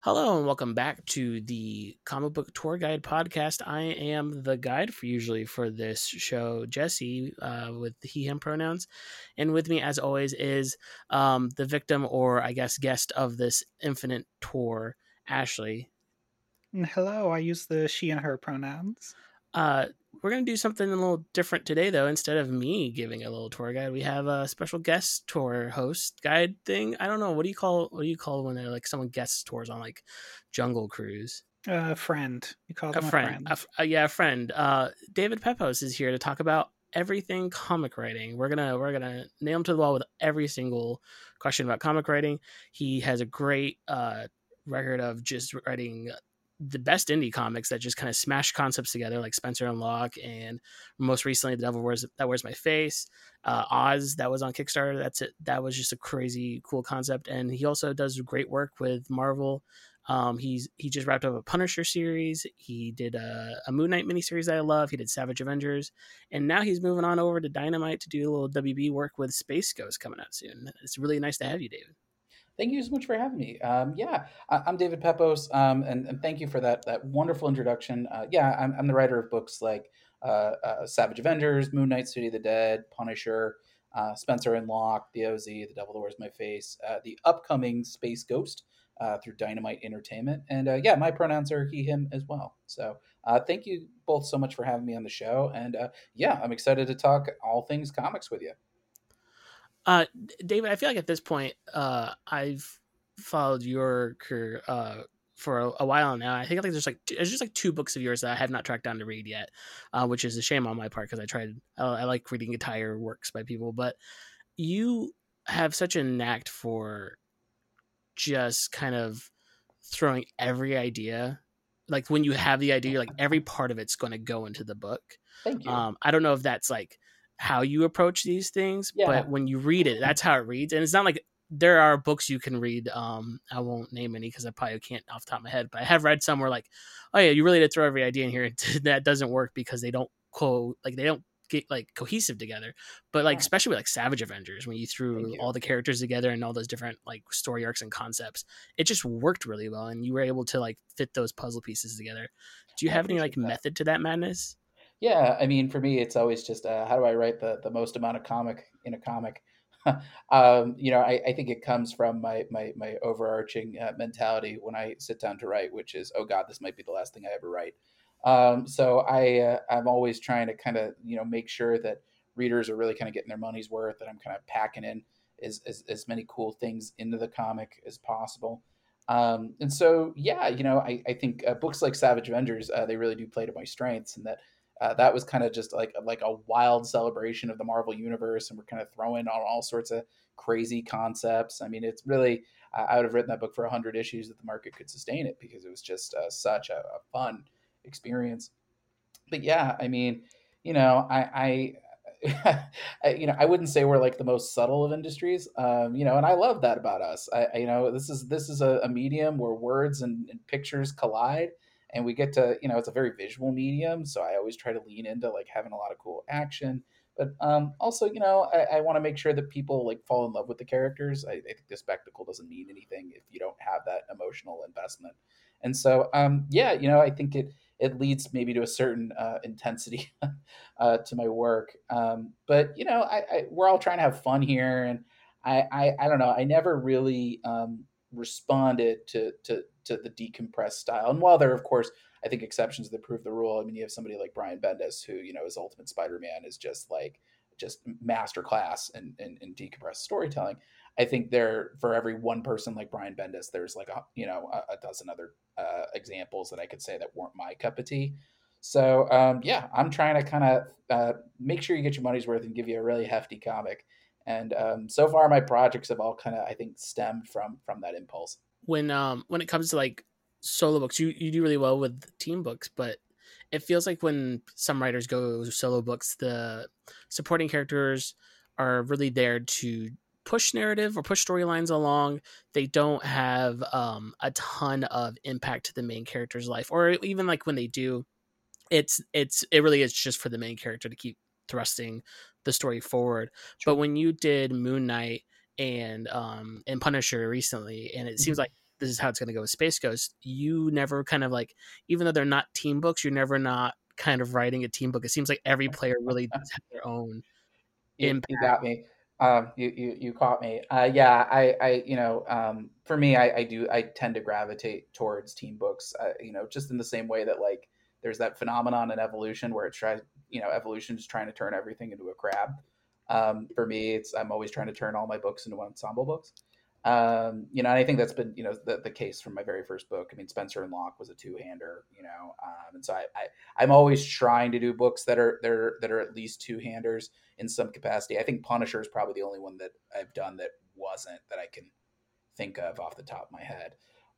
Hello and welcome back to the Comic Book Tour Guide podcast. I am the guide for this show, Jesse, with the he/him pronouns, and with me, as always, is the victim or I guess guest of this infinite tour, Ashley. Hello, I use the she and her pronouns. Uh, we're gonna do something a little different today, though. Instead of me giving a little tour guide, we have a special guest tour host guide thing. I don't know what do you call when they're like someone guest tours on like Jungle Cruise. Friend. You call A them a friend, friend. yeah, a friend. David Pepos is here to talk about everything comic writing. We're gonna nail him to the wall with every single question about comic writing. He has a great record of just writing the best indie comics that just kind of smash concepts together, like Spencer and Locke, and most recently, The Devil Wears My Face. Oz, that was on Kickstarter. That's it. That was just a crazy cool concept, and he also does great work with Marvel. He just wrapped up a Punisher series. He did a Moon Knight miniseries that I love. He did Savage Avengers, and now he's moving on over to Dynamite to do a little WB work with Space Ghost coming out soon. It's really nice to have you, David. Thank you so much for having me. I'm David Pepos, and thank you for that wonderful introduction. I'm the writer of books like Savage Avengers, Moon Knight, City of the Dead, Punisher, Spencer and Locke, The OZ, The Devil That Wears My Face, the upcoming Space Ghost through Dynamite Entertainment, and my pronouns are he/him as well. So thank you both so much for having me on the show, and I'm excited to talk all things comics with you. Uh, David, I feel like at this point, I've followed your career for a while now. I think like there's just like two books of yours that I have not tracked down to read yet, which is a shame on my part because I like reading entire works by people, but you have such a knack for just kind of throwing every idea. Like when you have the idea, like every part of it's going to go into the book. Thank you. I don't know if that's like how you approach these things, Yeah. but when you read it, that's how it reads. And it's not like there are books you can read. I won't name any because I probably can't off the top of my head, but I have read somewhere like, oh yeah, you really did throw every idea in here. That doesn't work because they don't get like cohesive together. But like Yeah. especially with like Savage Avengers, when you Thank threw you. all the characters together and all those different like story arcs and concepts, it just worked really well, and you were able to like fit those puzzle pieces together. Do you I have any like appreciate that. method to that madness? Yeah, I mean, for me, it's always just how do I write the most amount of comic in a comic? I think it comes from my overarching mentality when I sit down to write, which is, oh God, this might be the last thing I ever write. I'm always trying to kind of make sure that readers are really kind of getting their money's worth, that I'm kind of packing in as many cool things into the comic as possible. And so, yeah, I think books like Savage Avengers, they really do play to my strengths, and that was kind of just like a wild celebration of the Marvel universe, and we're kind of throwing on all sorts of crazy concepts. I mean, it's really I would have written that book for 100 issues if the market could sustain it because it was just such a fun experience. But yeah, I mean, I wouldn't say we're like the most subtle of industries, and I love that about us. This is a medium where words and pictures collide, and we get to, it's a very visual medium. So I always try to lean into like having a lot of cool action, but also, I want to make sure that people like fall in love with the characters. I think the spectacle doesn't mean anything if you don't have that emotional investment. And so, I think it leads maybe to a certain intensity to my work. But we're all trying to have fun here, and I don't know. I never really responded to the decompressed style. And while there are, of course, I think exceptions that prove the rule. I mean, you have somebody like Brian Bendis, who his Ultimate Spider-Man is just masterclass in decompressed storytelling. I think there for every one person like Brian Bendis, there's like a dozen other examples that I could say that weren't my cup of tea. So I'm trying to kind of make sure you get your money's worth and give you a really hefty comic. And so far, my projects have all kind of, I think, stemmed from that impulse. When it comes to like solo books, you do really well with team books, but it feels like when some writers go solo books, the supporting characters are really there to push narrative or push storylines along. They don't have a ton of impact to the main character's life, or even like when they do, it really is just for the main character to keep thrusting the story forward. But Sure. when you did Moon Knight and Punisher recently, and it seems Mhm. like this is how it's going to go with Space Ghost, you never kind of like, even though they're not team books, you're never not kind of writing a team book. It seems like every player really does have their own You impact. got me. You caught me. Yeah, for me, I tend to gravitate towards team books. Just in the same way that like there's that phenomenon in evolution where evolution is trying to turn everything into a crab. For me, I'm always trying to turn all my books into ensemble books. And I think that's been, the case from my very first book. I mean, Spencer and Locke was a two-hander, and so I'm always trying to do books that are at least two-handers in some capacity. I think Punisher is probably the only one that I've done that wasn't, that I can think of off the top of my head.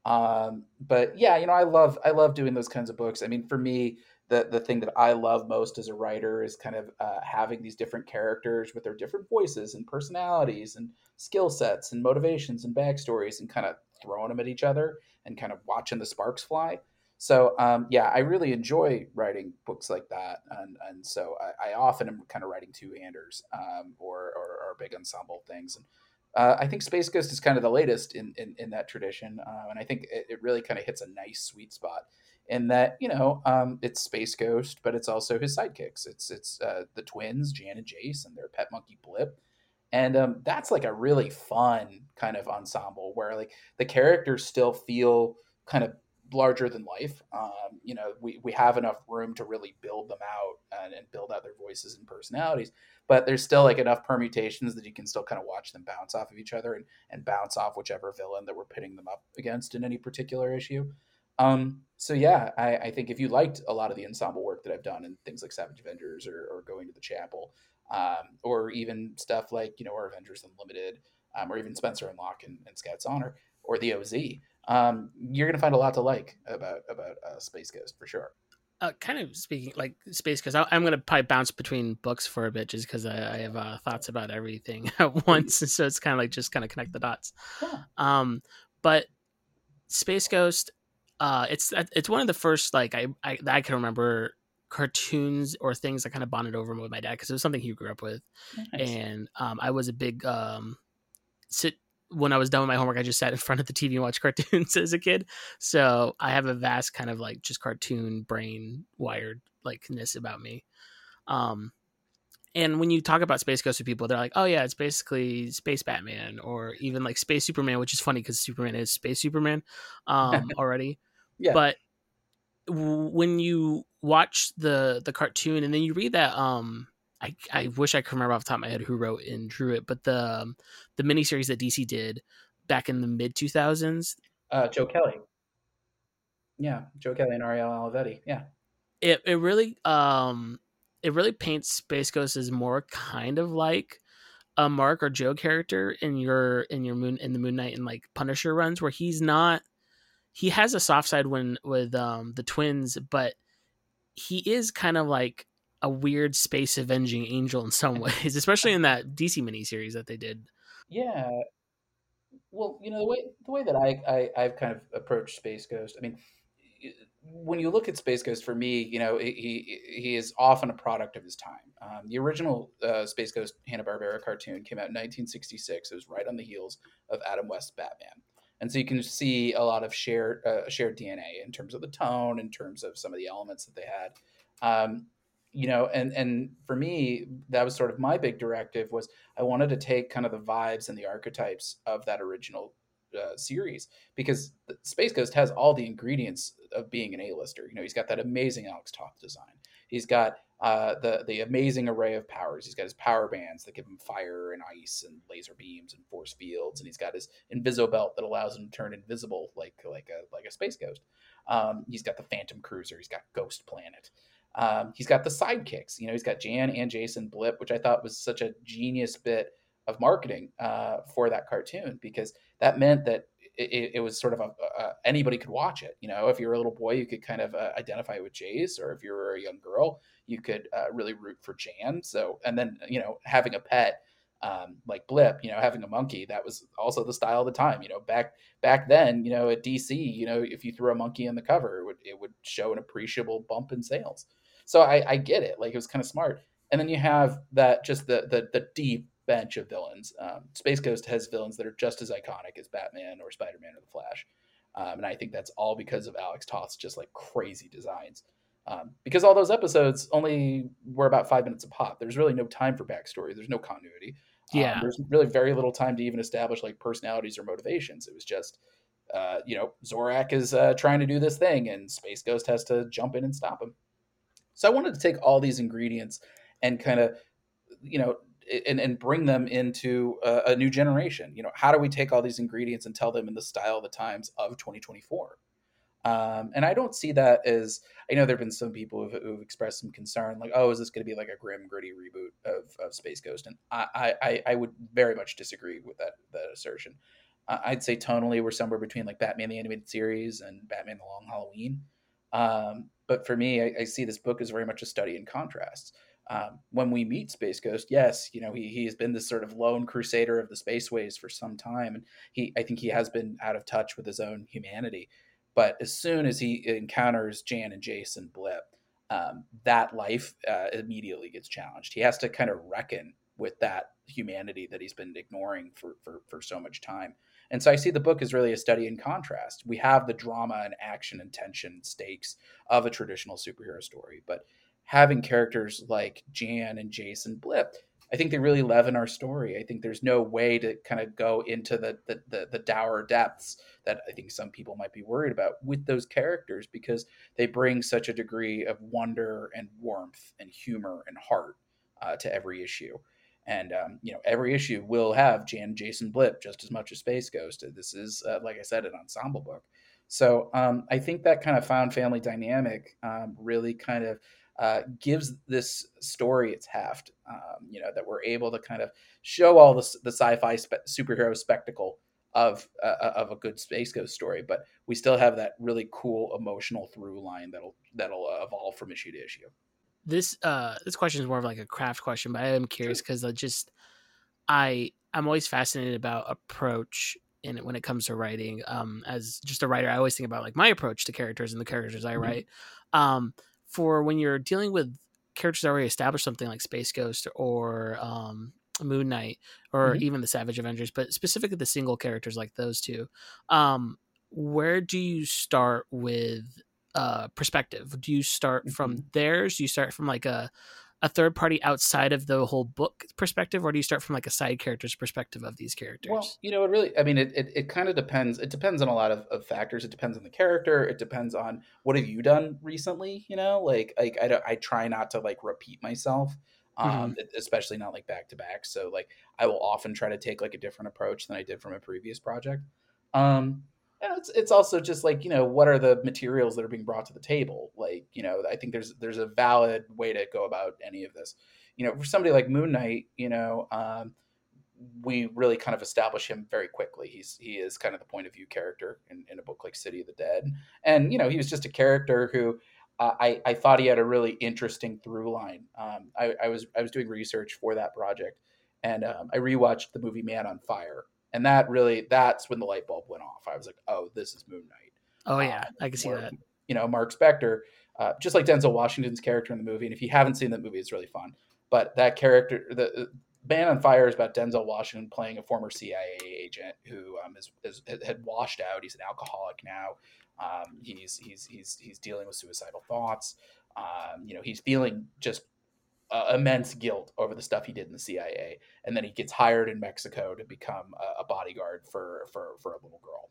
But yeah, I love doing those kinds of books. I mean, for me, the thing that I love most as a writer is kind of having these different characters with their different voices and personalities and skill sets and motivations and backstories, and kind of throwing them at each other and kind of watching the sparks fly. So yeah, I really enjoy writing books like that, and so I often am kind of writing two-handers, or big ensemble things. And I think Space Ghost is kind of the latest in that tradition, and I think it really kind of hits a nice sweet spot in that, it's Space Ghost, but it's also his sidekicks. It's the twins, Jan and Jace, and their pet monkey Blip, and that's like a really fun kind of ensemble where like the characters still feel kind of larger than life. We have enough room to really build them out and build out their voices and personalities, but there's still like enough permutations that you can still kind of watch them bounce off of each other and bounce off whichever villain that we're pitting them up against in any particular issue. So yeah, I think if you liked a lot of the ensemble work that I've done in things like Savage Avengers, or Going to the Chapel, or even stuff like, our Avengers Unlimited, or even Spencer and Locke and Scat's Honor, or the OZ, you're going to find a lot to like about Space Ghost for sure. Kind of speaking like Space, because I'm going to probably bounce between books for a bit just because I have thoughts about everything at once. So it's kind of like just kind of connect the dots. Yeah. But Space Ghost, it's one of the first like I can remember cartoons or things that kind of bonded over with my dad because it was something he grew up with. Nice. And I was a big sit when I was done with my homework, I just sat in front of the TV and watched cartoons as a kid. So I have a vast kind of like just cartoon brain wired likeness about me. And when you talk about Space Ghost with people, they're like, oh yeah, it's basically Space Batman, or even like Space Superman, which is funny because Superman is Space Superman already. Yeah. But when you watch the cartoon and then you read that, I wish I could remember off the top of my head who wrote and drew it, but the miniseries that DC did back in the mid 2000s, Joe Kelly. Yeah, Joe Kelly and Ariel Olivetti. Yeah. It really paints Space Ghost as more kind of like a Mark or Joe character in the Moon Knight and like Punisher runs, where he has a soft side with the twins, but he is kind of like a weird space avenging angel in some ways, especially in that DC miniseries that they did. Yeah. Well, the way that I've kind of approached Space Ghost. I mean, when you look at Space Ghost, for me, he is often a product of his time. The original Space Ghost Hanna-Barbera cartoon came out in 1966. It was right on the heels of Adam West's Batman, and so you can see a lot of shared DNA in terms of the tone, in terms of some of the elements that they had. And for me, that was sort of my big directive, was I wanted to take kind of the vibes and the archetypes of that original series, because Space Ghost has all the ingredients of being an A-lister. He's got that amazing Alex Toth design. He's got the amazing array of powers. He's got his power bands that give him fire and ice and laser beams and force fields, and he's got his Inviso belt that allows him to turn invisible like a space ghost. He's got the Phantom Cruiser. He's got Ghost Planet. He's got the sidekicks. He's got Jan and Jason Blip, which I thought was such a genius bit of marketing for that cartoon, because that meant that it was sort of anybody could watch it. If you're a little boy, you could kind of identify with Jace, or if you were a young girl, you could really root for Jan. So, and then having a pet like Blip, having a monkey, that was also the style of the time. Back then, at DC, if you threw a monkey in the cover, it would show an appreciable bump in sales. So I get it. Like, it was kind of smart. And then you have that, just the deep bench of villains. Space Ghost has villains that are just as iconic as Batman or Spider-Man or the Flash. And I think that's all because of Alex Toth's just like crazy designs. Because all those episodes only were about 5 minutes a pop. There's really no time for backstory. There's no continuity. Yeah. There's really very little time to even establish like personalities or motivations. It was just, Zorak is trying to do this thing, and Space Ghost has to jump in and stop him. So I wanted to take all these ingredients and kind of, you know, and bring them into a new generation. How do we take all these ingredients and tell them in the style of the times of 2024? And I don't see that as, I know there have been some people who've expressed some concern, like, oh, is this going to be like a grim, gritty reboot of Space Ghost? And I would very much disagree with that assertion. I'd say tonally we're somewhere between like Batman the Animated Series and Batman the Long Halloween. But for me, I see this book as very much a study in contrasts. When we meet Space Ghost, yes, he has been this sort of lone crusader of the spaceways for some time, and I think he has been out of touch with his own humanity. But as soon as he encounters Jan and Jason Blip, that life immediately gets challenged. He has to kind of reckon with that humanity that he's been ignoring for so much time. And so I see the book as really a study in contrast. We have the drama and action and tension and stakes of a traditional superhero story, but having characters like Jan and Jason Blip, I think they really leaven our story. I think there's no way to kind of go into the dour depths that I think some people might be worried about with those characters, because they bring such a degree of wonder and warmth and humor and heart to every issue. And every issue will have Jan and Jason Blip just as much as Space Ghost. This is, like I said, an ensemble book. So I think that kind of found family dynamic really kind of gives this story its heft. That we're able to kind of show all the sci-fi superhero spectacle of a good Space Ghost story, but we still have that really cool emotional through line that'll evolve from issue to issue. This question is more of like a craft question, but I am curious because I'm always fascinated about approach in it when it comes to writing. As just a writer, I always think about like my approach to characters and the characters I write. For when you're dealing with characters that already established, something like Space Ghost or Moon Knight or even the Savage Avengers, but specifically the single characters like those two, where do you start with perspective? Do you start from theirs? Do you start from like a third party outside of the whole book perspective, or do you start from like a side character's perspective of these characters? Well, it really, I mean, it kind of depends. It depends on a lot of factors. It depends on the character. It depends on what have you done recently, like I try not to like repeat myself, especially not like back to back. So like I will often try to take like a different approach than I did from a previous project. And it's also just like, what are the materials that are being brought to the table? Like, I think there's a valid way to go about any of this. For somebody like Moon Knight, we really kind of establish him very quickly. He is kind of the point of view character in a book like City of the Dead. And, he was just a character who I thought he had a really interesting through line. I was doing research for that project, and I rewatched the movie Man on Fire. And that's when the light bulb went off. I was like, oh, this is Moon Knight. Oh, yeah, I can see that. Mark Spector, just like Denzel Washington's character in the movie. And if you haven't seen that movie, it's really fun. But that character, the Man on Fire, is about Denzel Washington playing a former CIA agent who had washed out. He's an alcoholic now. He's dealing with suicidal thoughts. He's feeling just immense guilt over the stuff he did in the CIA, and then he gets hired in Mexico to become a bodyguard for a little girl.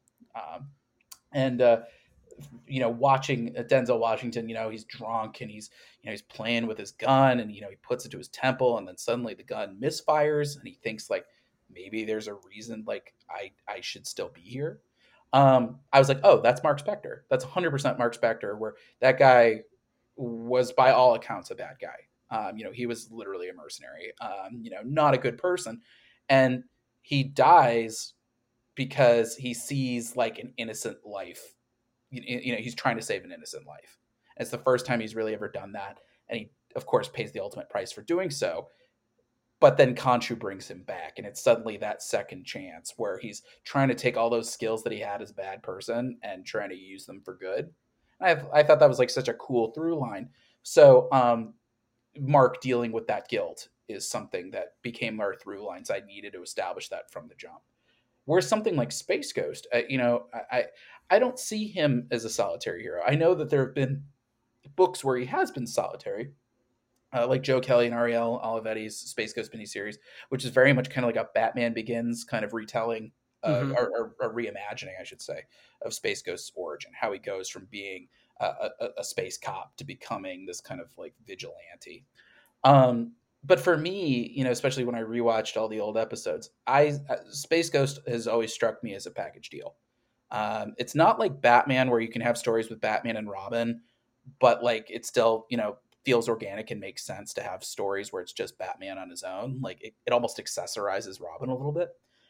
Watching Denzel Washington, he's drunk and he's playing with his gun, and he puts it to his temple, and then suddenly the gun misfires, and he thinks like maybe there's a reason like I should still be here. I was like, oh, that's Mark Spector. That's 100% Mark Spector, where that guy was by all accounts a bad guy. He was literally a mercenary, not a good person. And he dies because he sees like an innocent life. He's trying to save an innocent life. And it's the first time he's really ever done that. And he, of course, pays the ultimate price for doing so. But then Khonshu brings him back, and it's suddenly that second chance where he's trying to take all those skills that he had as a bad person and trying to use them for good. And I thought that was like such a cool through line. So, Mark dealing with that guilt is something that became our through lines. I needed to establish that from the jump. Whereas something like Space Ghost, I don't see him as a solitary hero. I know that there have been books where he has been solitary, like Joe Kelly and Ariel Olivetti's Space Ghost miniseries, which is very much kind of like a Batman Begins kind of retelling, Mm-hmm. or reimagining, I should say, of Space Ghost's origin, how he goes from being a space cop to becoming this kind of like vigilante. But for me, especially when I rewatched all the old episodes, Space Ghost has always struck me as a package deal. It's not like Batman where you can have stories with Batman and Robin, but like it still, feels organic and makes sense to have stories where it's just Batman on his own. Like it almost accessorizes Robin a little bit.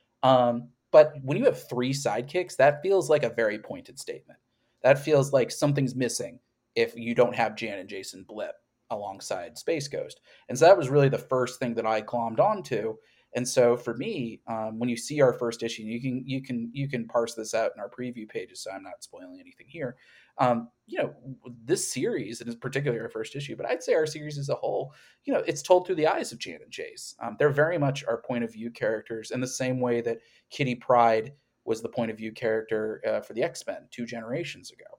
But when you have three sidekicks, that feels like a very pointed statement. That feels like something's missing if you don't have Jan and Jason Blip alongside Space Ghost. And so that was really the first thing that I glommed onto. And so for me, when you see our first issue, you can parse this out in our preview pages, so I'm not spoiling anything here. This series, and in particular our first issue, but I'd say our series as a whole, it's told through the eyes of Jan and Jace. They're very much our point of view characters in the same way that Kitty Pryde was the point of view character for the X-Men 2 generations ago.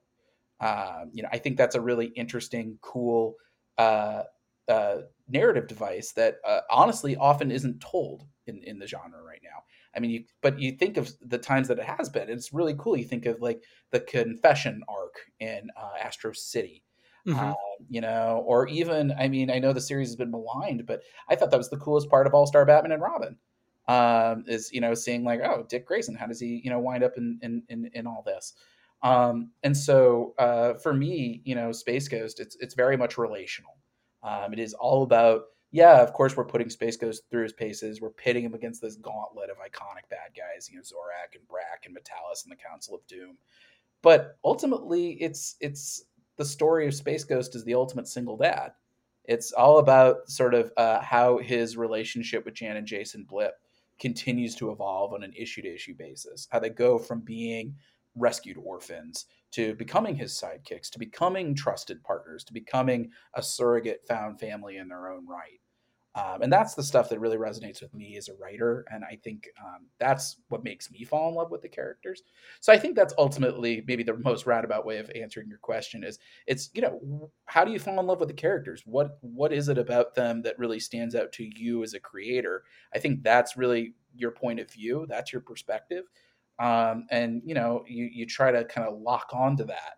I think that's a really interesting, cool uh, narrative device that honestly often isn't told in the genre right now. I mean, but you think of the times that it has been, it's really cool. You think of like the confession arc in Astro City, Mm-hmm. or even, I mean, I know the series has been maligned, but I thought that was the coolest part of All Star Batman and Robin. Is seeing like, oh, Dick Grayson, how does he wind up in all this? And so for me, Space Ghost, it's very much relational. It is all about, yeah, of course we're putting Space Ghost through his paces. We're pitting him against this gauntlet of iconic bad guys, Zorak and Brack and Metalis and the Council of Doom. But ultimately, it's the story of Space Ghost is the ultimate single dad. It's all about sort of how his relationship with Jan and Jason Blip continues to evolve on an issue to issue basis. How they go from being rescued orphans to becoming his sidekicks, to becoming trusted partners, to becoming a surrogate found family in their own right. And that's the stuff that really resonates with me as a writer. And I think that's what makes me fall in love with the characters. So I think that's ultimately maybe the most roundabout way of answering your question is it's, how do you fall in love with the characters? What is it about them that really stands out to you as a creator? I think that's really your point of view. That's your perspective. And, you try to kind of lock onto that.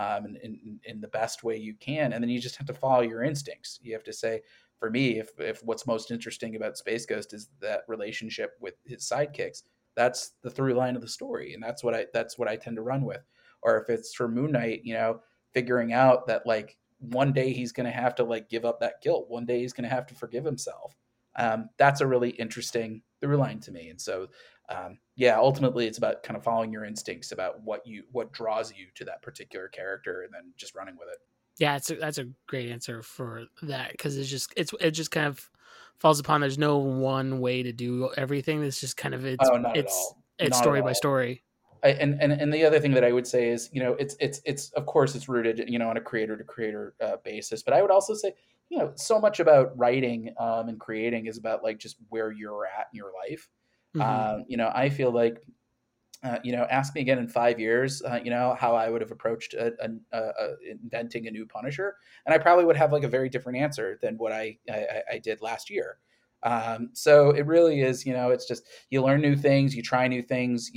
In the best way you can. And then you just have to follow your instincts. You have to say, for me, if what's most interesting about Space Ghost is that relationship with his sidekicks, that's the through line of the story, and that's what I tend to run with. Or if it's for Moon Knight, figuring out that like one day he's going to have to like give up that guilt, one day he's going to have to forgive himself. That's a really interesting through line to me, and so yeah, ultimately it's about kind of following your instincts about what draws you to that particular character, and then just running with it. Yeah, that's a great answer for that because it just kind of falls upon. There's no one way to do everything. It's just kind of Oh, not at it's all, it's not at story by all. story. And the other thing that I would say is, it's of course it's rooted, on a creator to creator basis, but I would also say, so much about writing and creating is about like just where you're at in your life. Mm-hmm. I feel like, ask me again in 5 years, how I would have approached inventing a new Punisher, and I probably would have like a very different answer than what I did last year. So it really is, it's just you learn new things, you try new things,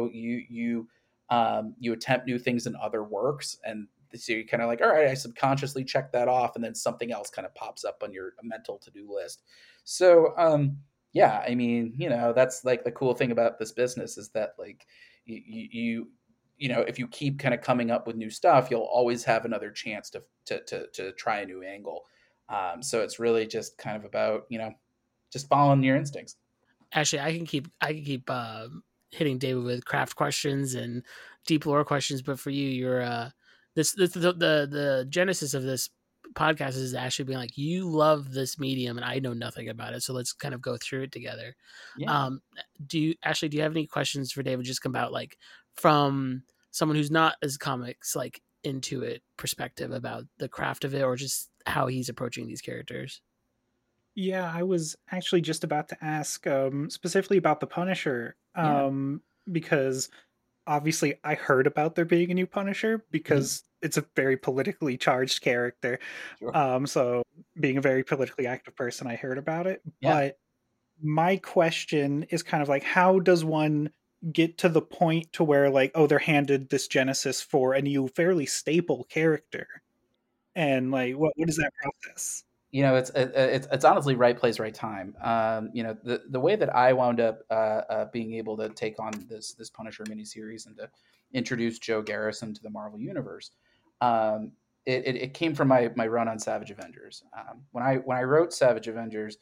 you attempt new things in other works, and so you're kind of like, all right, I subconsciously check that off, and then something else kind of pops up on your mental to do list. So yeah, I mean, that's like the cool thing about this business is that like if you keep kind of coming up with new stuff, you'll always have another chance to try a new angle. So it's really just kind of about just following your instincts. Actually, I can keep hitting David with craft questions and deep lore questions, but for you, you're this the genesis of this podcast is actually being like you love this medium and I know nothing about it, so let's kind of go through it together. Yeah. Um, do you have any questions for David? Just come about like from someone who's not as comics like into it perspective about the craft of it, or just how he's approaching these characters. Yeah, I was actually just about to ask specifically about the Punisher, Yeah. because obviously I heard about there being a new Punisher Mhm. because it's a very politically charged character. Sure. So being a very politically active person, I heard about it. Yeah. But my question is kind of like, how does one get to the point to where like, oh, they're handed this Genesis for a new, fairly staple character, and like, what is that process? It's honestly right place, right time. The way that I wound up being able to take on this Punisher miniseries and to introduce Joe Garrison to the Marvel universe, um, it came from my run on Savage Avengers. When I wrote Savage Avengers,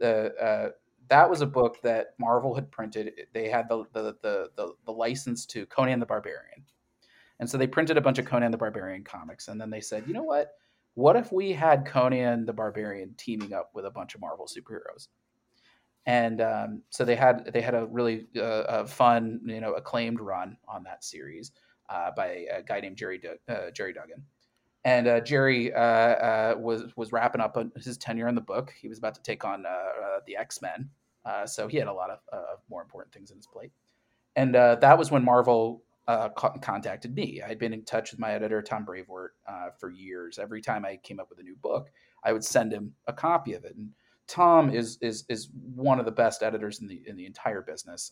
that was a book that Marvel had printed. They had the license to Conan the Barbarian, and so they printed a bunch of Conan the Barbarian comics, and then they said, you know what? What if we had Conan the Barbarian teaming up with a bunch of Marvel superheroes? And so they had a really fun, acclaimed run on that series by a guy named Jerry Duggan. And Jerry was wrapping up his tenure in the book. He was about to take on the X-Men, so he had a lot of more important things in his plate. And that was when Marvel contacted me. I'd been in touch with my editor, Tom Brevoort, for years. Every time I came up with a new book, I would send him a copy of it. And Tom is one of the best editors in the entire business.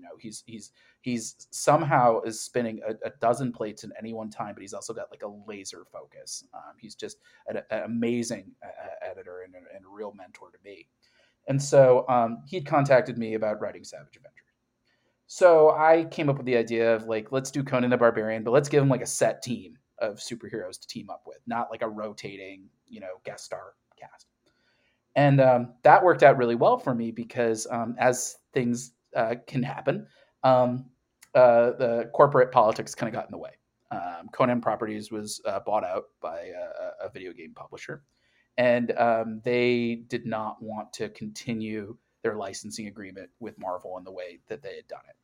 He's somehow is spinning a dozen plates in any one time, but he's also got like a laser focus. He's just an amazing editor and a real mentor to me. And so he'd contacted me about writing Savage Avengers. So I came up with the idea of like, let's do Conan the Barbarian, but let's give him like a set team of superheroes to team up with, not like a rotating, guest star cast. And that worked out really well for me because as things can happen, um, the corporate politics kind of got in the way. Conan Properties was bought out by a video game publisher, and they did not want to continue their licensing agreement with Marvel in the way that they had done it.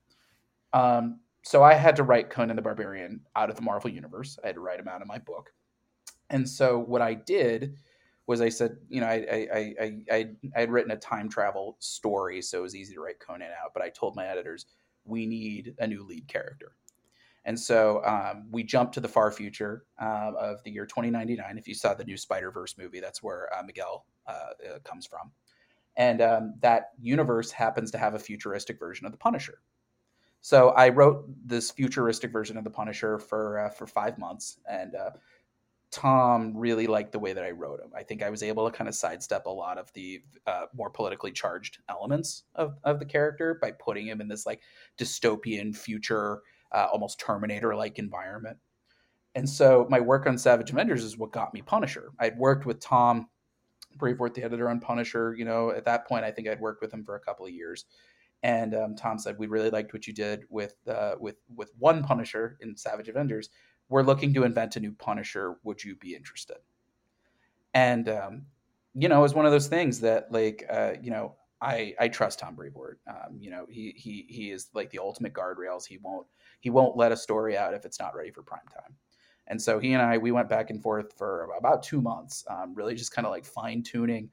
So I had to write Conan the Barbarian out of the Marvel universe. I had to write him out of my book. And so what I did was I said, I had written a time travel story, so it was easy to write Conan out. But I told my editors, we need a new lead character. And so we jumped to the far future of the year 2099. If you saw the new Spider-Verse movie, that's where Miguel comes from. And that universe happens to have a futuristic version of the Punisher. So I wrote this futuristic version of the Punisher for 5 months, and Tom really liked the way that I wrote him. I think I was able to kind of sidestep a lot of the more politically charged elements of the character by putting him in this like dystopian future, almost Terminator-like environment. And so my work on Savage Avengers is what got me Punisher. I'd worked with Tom Brevoort, the editor on Punisher. At that point, I think I'd worked with him for a couple of years. And Tom said, "We really liked what you did with one Punisher in Savage Avengers. We're looking to invent a new Punisher. Would you be interested?" And it was one of those things that, like, I trust Tom Brevoort. He is like the ultimate guardrails. He won't let a story out if it's not ready for prime time. And so he and we went back and forth for about 2 months, really just kind of like fine tuning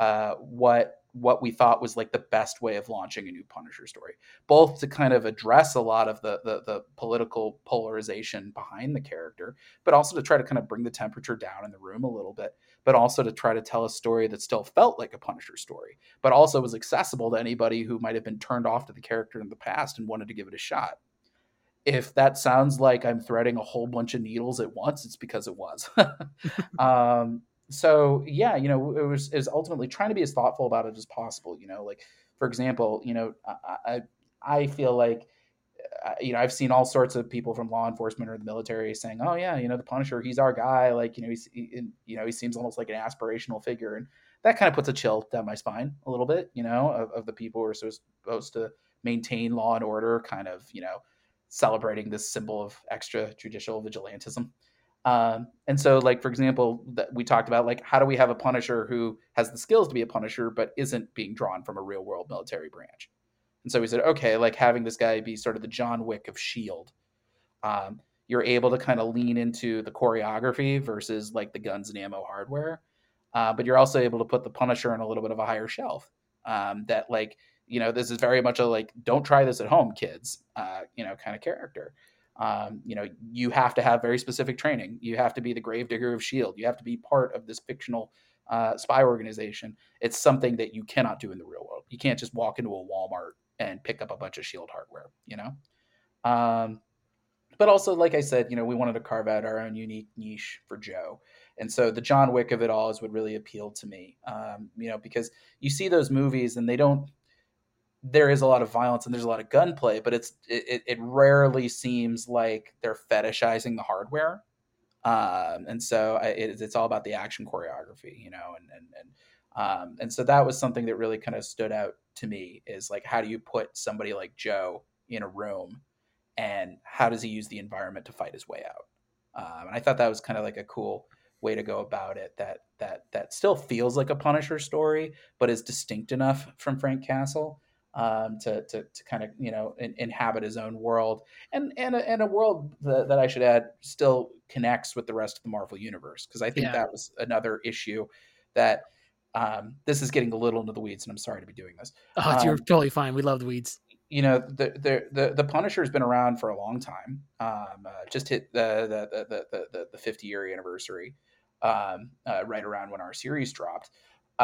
what we thought was like the best way of launching a new Punisher story, both to kind of address a lot of the political polarization behind the character, but also to try to kind of bring the temperature down in the room a little bit, but also to try to tell a story that still felt like a Punisher story, but also was accessible to anybody who might have been turned off to the character in the past and wanted to give it a shot. If that sounds like I'm threading a whole bunch of needles at once, it's because it was. So yeah, it was ultimately trying to be as thoughtful about it as possible. Like for example, I feel like I've seen all sorts of people from law enforcement or the military saying, "Oh yeah, the Punisher, he's our guy." Like he seems almost like an aspirational figure, and that kind of puts a chill down my spine a little bit. Of the people who are supposed to maintain law and order, kind of celebrating this symbol of extrajudicial vigilantism. And so, like for example, that we talked about, like how do we have a Punisher who has the skills to be a Punisher but isn't being drawn from a real world military branch? And so we said, okay, like having this guy be sort of the John Wick of Shield. You're able to kind of lean into the choreography versus like the guns and ammo hardware. but you're also able to put the Punisher in a little bit of a higher shelf. That like, this is very much a like, don't try this at home, kids, kind of character. You have to have very specific training. You have to be the Gravedigger of Shield. You have to be part of this fictional spy organization. It's something that you cannot do in the real world. You can't just walk into a Walmart and pick up a bunch of Shield hardware. But also, like I said, we wanted to carve out our own unique niche for Joe. And so the John Wick of it all is what really appealed to me, because you see those movies and there is a lot of violence and there's a lot of gunplay, but it rarely seems like they're fetishizing the hardware. And so it's all about the action choreography, and so that was something that really kind of stood out to me, is like, how do you put somebody like Joe in a room, and how does he use the environment to fight his way out? And I thought that was kind of like a cool way to go about it, that still feels like a Punisher story, but is distinct enough from Frank Castle to kind of inhabit his own world, and a world that I should add still connects with the rest of the Marvel universe, because I think that was another issue that this is getting a little into the weeds, and I'm sorry to be doing this. You're totally fine. We love the weeds. The Punisher has been around for a long time. Just hit the 50-year anniversary right around when our series dropped.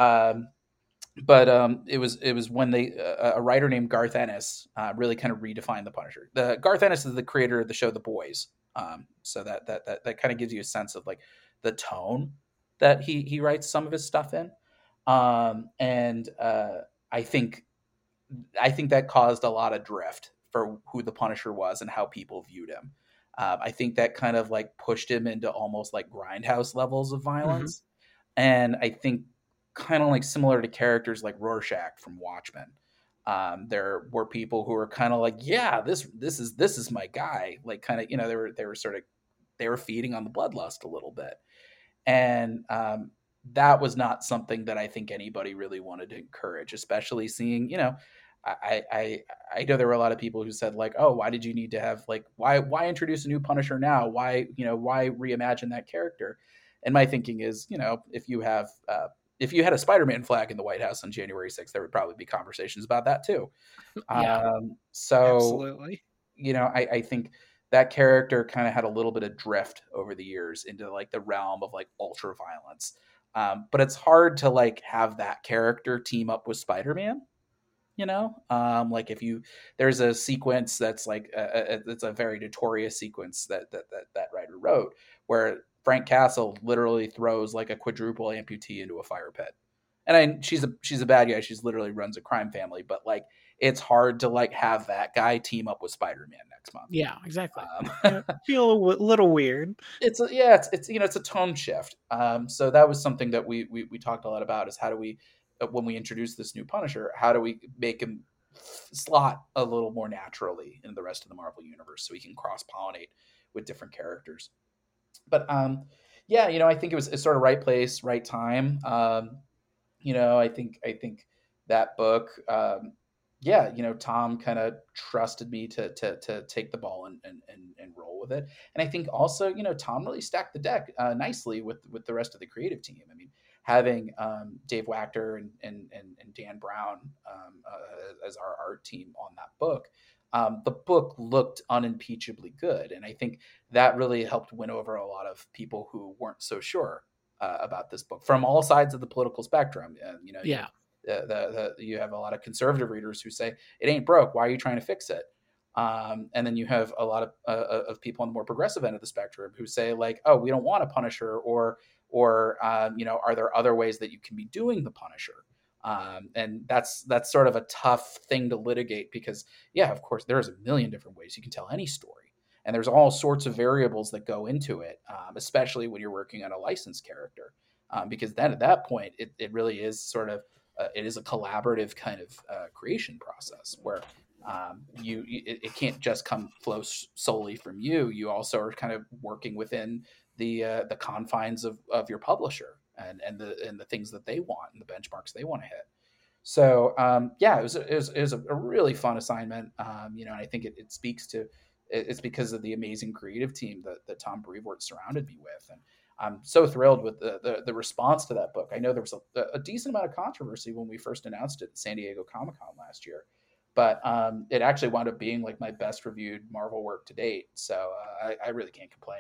But it was when a writer named Garth Ennis really kind of redefined the Punisher. Garth Ennis is the creator of the show The Boys, so that kind of gives you a sense of like the tone that he writes some of his stuff in, and I think that caused a lot of drift for who the Punisher was and how people viewed him. I think that kind of like pushed him into almost like grindhouse levels of violence, and I think, kind of like similar to characters like Rorschach from Watchmen, there were people who were kind of like, yeah, this is my guy. Like, kind of, they were feeding on the bloodlust a little bit, and that was not something that I think anybody really wanted to encourage, especially seeing, I know there were a lot of people who said like, oh, why did you need to have like, why introduce a new Punisher now? Why reimagine that character? And my thinking is, if you had a Spider-Man flag in the White House on January 6th, there would probably be conversations about that too. Yeah, absolutely. I think that character kind of had a little bit of drift over the years into like the realm of like ultra violence. But it's hard to like have that character team up with Spider-Man. Like there's a sequence that's like it's a very notorious sequence that writer wrote, where Frank Castle literally throws like a quadruple amputee into a fire pit. And she's a bad guy. She's literally runs a crime family, but like, it's hard to like have that guy team up with Spider-Man next month. Yeah, exactly. Feel a little weird. It's a tone shift. So that was something that we talked a lot about, is how do we, when we introduce this new Punisher, how do we make him slot a little more naturally in the rest of the Marvel universe, so he can cross-pollinate with different characters. But I think it's sort of right place, right time. I think that book, Tom kind of trusted me to take the ball and roll with it. And I think also, Tom really stacked the deck nicely with the rest of the creative team. I mean, having Dave Wachter and Dan Brown as our art team on that book, the book looked unimpeachably good. And I think that really helped win over a lot of people who weren't so sure about this book from all sides of the political spectrum. Yeah. You have a lot of conservative readers who say it ain't broke. Why are you trying to fix it? And then you have a lot of people on the more progressive end of the spectrum who say like, oh, we don't want a Punisher, or are there other ways that you can be doing the Punisher? And that's sort of a tough thing to litigate, because of course there's a million different ways you can tell any story, and there's all sorts of variables that go into it, especially when you're working on a licensed character, because then at that point it really is sort of it is a collaborative kind of creation process, where it can't just flow solely from you. You also are kind of working within the confines of your publisher and the things that they want and the benchmarks they want to hit. So it was a really fun assignment. And I think it speaks to it's because of the amazing creative team that Tom Brevoort surrounded me with. And I'm so thrilled with the response to that book. I know there was a decent amount of controversy when we first announced it at San Diego Comic-Con last year, but it actually wound up being like my best reviewed Marvel work to date. So I really can't complain.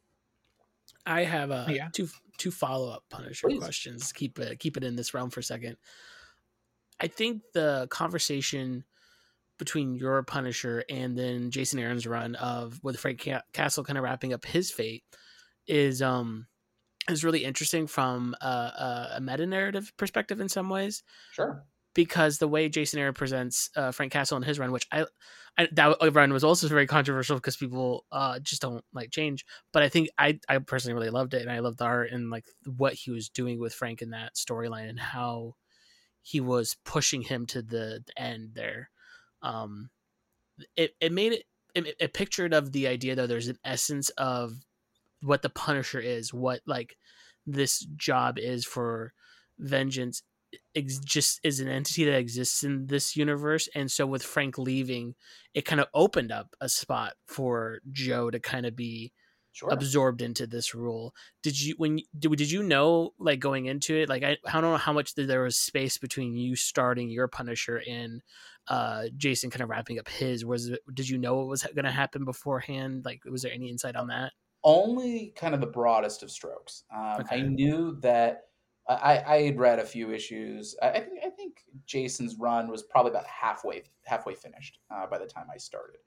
I have Yeah. two follow-up Punisher Please. questions. Keep it in this realm for a second. I think the conversation between your Punisher and then Jason Aaron's run of with Frank Castle kind of wrapping up his fate is really interesting from a meta narrative perspective in some ways, Sure. because the way Jason Aaron presents Frank Castle in his run, which I that run was also very controversial because people just don't like change. But I think I personally really loved it, and I loved the art and like what he was doing with Frank in that storyline and how he was pushing him to the end there. Um, it made it pictured of the idea that there's an essence of what the Punisher is, what like this job is for vengeance just is an entity that exists in this universe. And so with Frank leaving, it kind of opened up a spot for Joe to kind of be Sure. absorbed into this role. Did you know, like going into it, like I don't know how much there was space between you starting your Punisher and Jason kind of wrapping up his? Did you know what was going to happen beforehand? Like, was there any insight on that? Only kind of the broadest of strokes. I knew that I had read a few issues. I think Jason's run was probably about halfway finished by the time I started.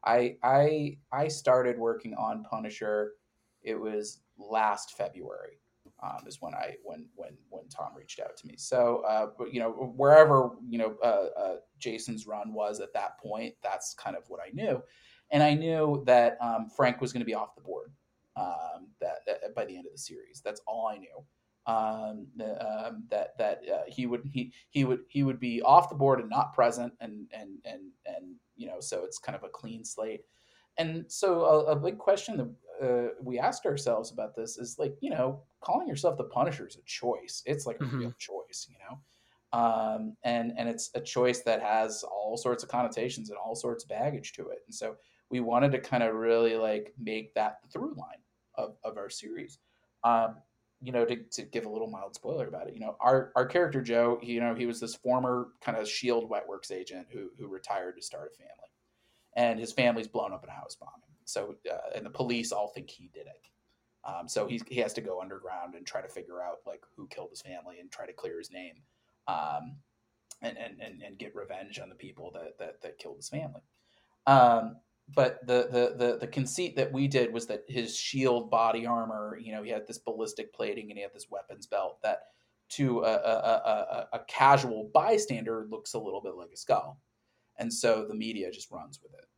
I started working on Punisher. It was last February. Is when Tom reached out to me. So wherever Jason's run was at that point, that's kind of what I knew, and I knew that Frank was going to be off the board that by the end of the series. That's all I knew. He would be off the board and not present, and so it's kind of a clean slate. And so a big question that we asked ourselves about this is like, calling yourself the Punisher is a choice. It's like a real choice, and it's a choice that has all sorts of connotations and all sorts of baggage to it. And so we wanted to kind of really like make that the through line of our series. To give a little mild spoiler about it, our character Joe, he was this former kind of SHIELD Wetworks agent who retired to start a family, and his family's blown up in a house bombing. So, and the police all think he did it. So he has to go underground and try to figure out like who killed his family and try to clear his name, and get revenge on the people that killed his family. But the conceit that we did was that his shield body armor, he had this ballistic plating and he had this weapons belt that to a casual bystander looks a little bit like a skull. And so the media just runs with it.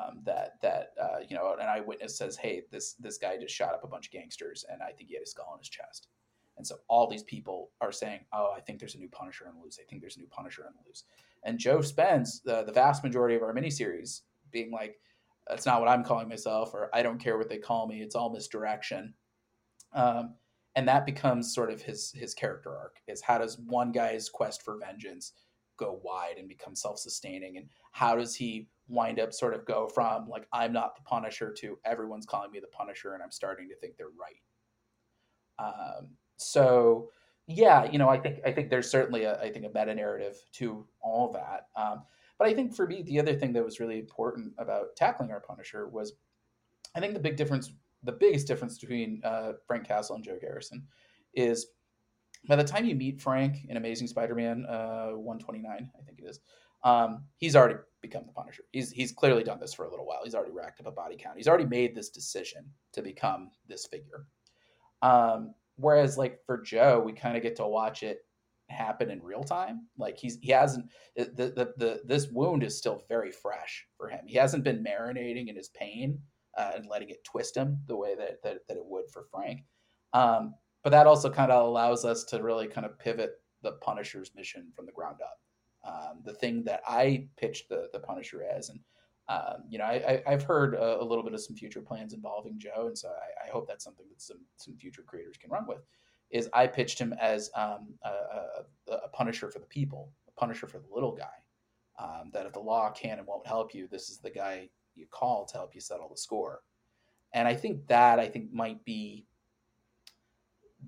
An eyewitness says, hey, this guy just shot up a bunch of gangsters and I think he had a skull on his chest. And so all these people are saying, oh, I think there's a new Punisher on the loose. I think there's a new Punisher on the loose. And Joe spends the vast majority of our miniseries being like, that's not what I'm calling myself, or I don't care what they call me. It's all misdirection. And that becomes sort of his character arc, is how does one guy's quest for vengeance go wide and become self-sustaining, and how does he wind up sort of go from like, I'm not the Punisher to everyone's calling me the Punisher and I'm starting to think they're right. So yeah, I think there's certainly a meta narrative to all that. But I think for me, the other thing that was really important about tackling our Punisher was, I think the biggest difference between Frank Castle and Joe Garrison is, by the time you meet Frank in Amazing Spider-Man 129, I think it is, he's already become the Punisher. He's clearly done this for a little while. He's already racked up a body count. He's already made this decision to become this figure. Whereas like for Joe, we kind of get to watch it happen in real time. Like he hasn't, this wound is still very fresh for him. He hasn't been marinating in his pain and letting it twist him the way that it would for Frank. But that also kind of allows us to really kind of pivot the Punisher's mission from the ground up. The thing that I pitched the Punisher as, and I've heard a little bit of some future plans involving Joe, and so I hope that's something that some future creators can run with. Is I pitched him as a Punisher for the people, a Punisher for the little guy. That if the law can and won't help you, this is the guy you call to help you settle the score. And I think might be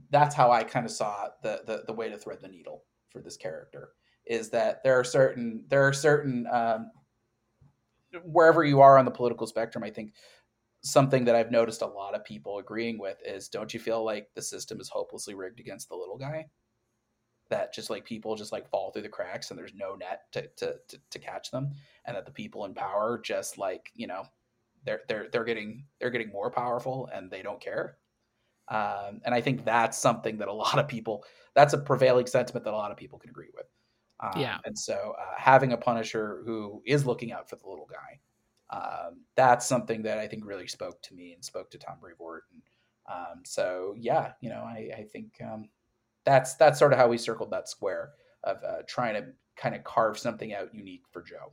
that's how I kind of saw the way to thread the needle for this character, is that there are certain wherever you are on the political spectrum, I think something that I've noticed a lot of people agreeing with is, don't you feel like the system is hopelessly rigged against the little guy? That just like people just like fall through the cracks and there's no net to catch them, and that the people in power just like, they're getting more powerful and they don't care. And I think that's something that a lot of people, that's a prevailing sentiment that a lot of people can agree with. Yeah. And so having a Punisher who is looking out for the little guy, that's something that I think really spoke to me and spoke to Tom Brevoort. And so yeah, I think that's sort of how we circled that square of trying to kind of carve something out unique for Joe.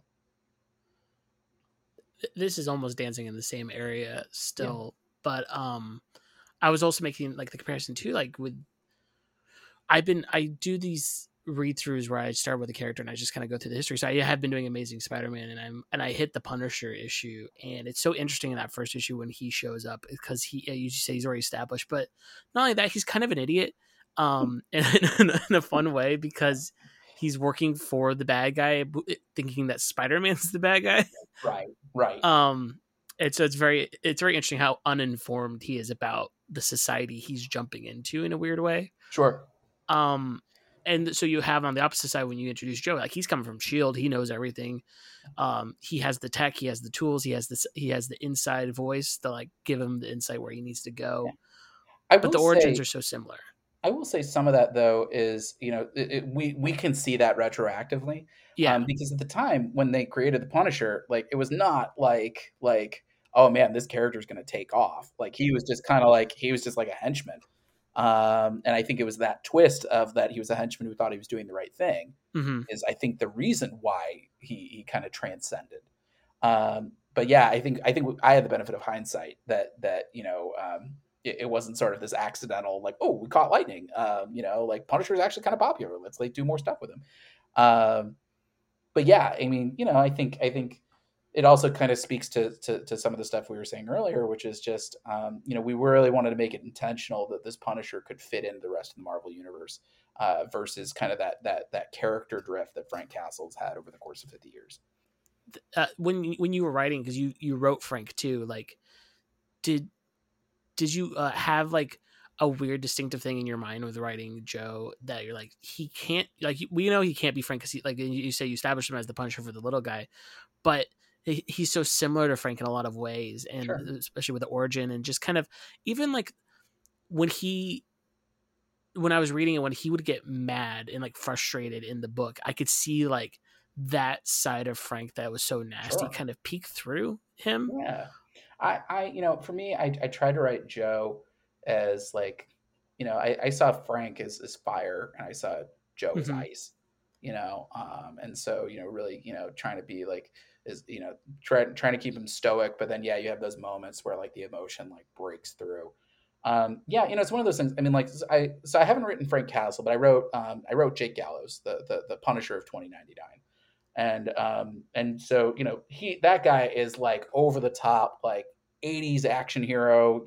This is almost dancing in the same area still, Yeah. but I was also making like the comparison too, like with I do these read throughs where I start with a character and I just kind of go through the history. So I have been doing Amazing Spider-Man, and I hit the Punisher issue, and it's so interesting in that first issue when he shows up because he, you say he's already established, but not only that, he's kind of an idiot, in a fun way, because he's working for the bad guy, thinking that Spider-Man's the bad guy. Right. And so it's very interesting how uninformed he is about the society he's jumping into in a weird way. Sure. And so you have on the opposite side when you introduce Joe, like he's coming from Shield, he knows everything. He has the tech, he has the tools, he has the inside voice to like give him the insight where he needs to go. Yeah. But the origins are so similar. I will say some of that though is, we can see that retroactively. Yeah. Because at the time when they created the Punisher, like it was not like oh man, this character is going to take off. Like he was just like a henchman. And I think it was that twist of that he was a henchman who thought he was doing the right thing, is I think the reason why he kind of transcended. But yeah, I think I had the benefit of hindsight that it wasn't sort of this accidental like, oh, we caught lightning. Like Punisher is actually kind of popular. Let's like do more stuff with him. But yeah, I mean, I think it also kind of speaks to some of the stuff we were saying earlier, which is just, we really wanted to make it intentional that this Punisher could fit into the rest of the Marvel universe, versus kind of that character drift that Frank Castle's had over the course of 50 years. When you were writing, because you wrote Frank too, like did you have like a weird distinctive thing in your mind with writing Joe that you're like, he can't, like, we know he can't be Frank because he, like you say, you established him as the Punisher for the little guy, but he's so similar to Frank in a lot of ways, and Sure. especially with the origin and just kind of even like when I was reading it, when he would get mad and like frustrated in the book, I could see like that side of Frank that was so nasty Sure. kind of peek through him. Yeah. For me, I tried to write Joe as like, I saw Frank as fire and I saw Joe as ice, and so, really, trying to be like, trying to keep him stoic, but then, yeah, you have those moments where like the emotion like breaks through. It's one of those things. I mean, like, I haven't written Frank Castle, but I wrote Jake Gallows, the Punisher of 2099. And so, that guy is like over the top, like 80s action hero,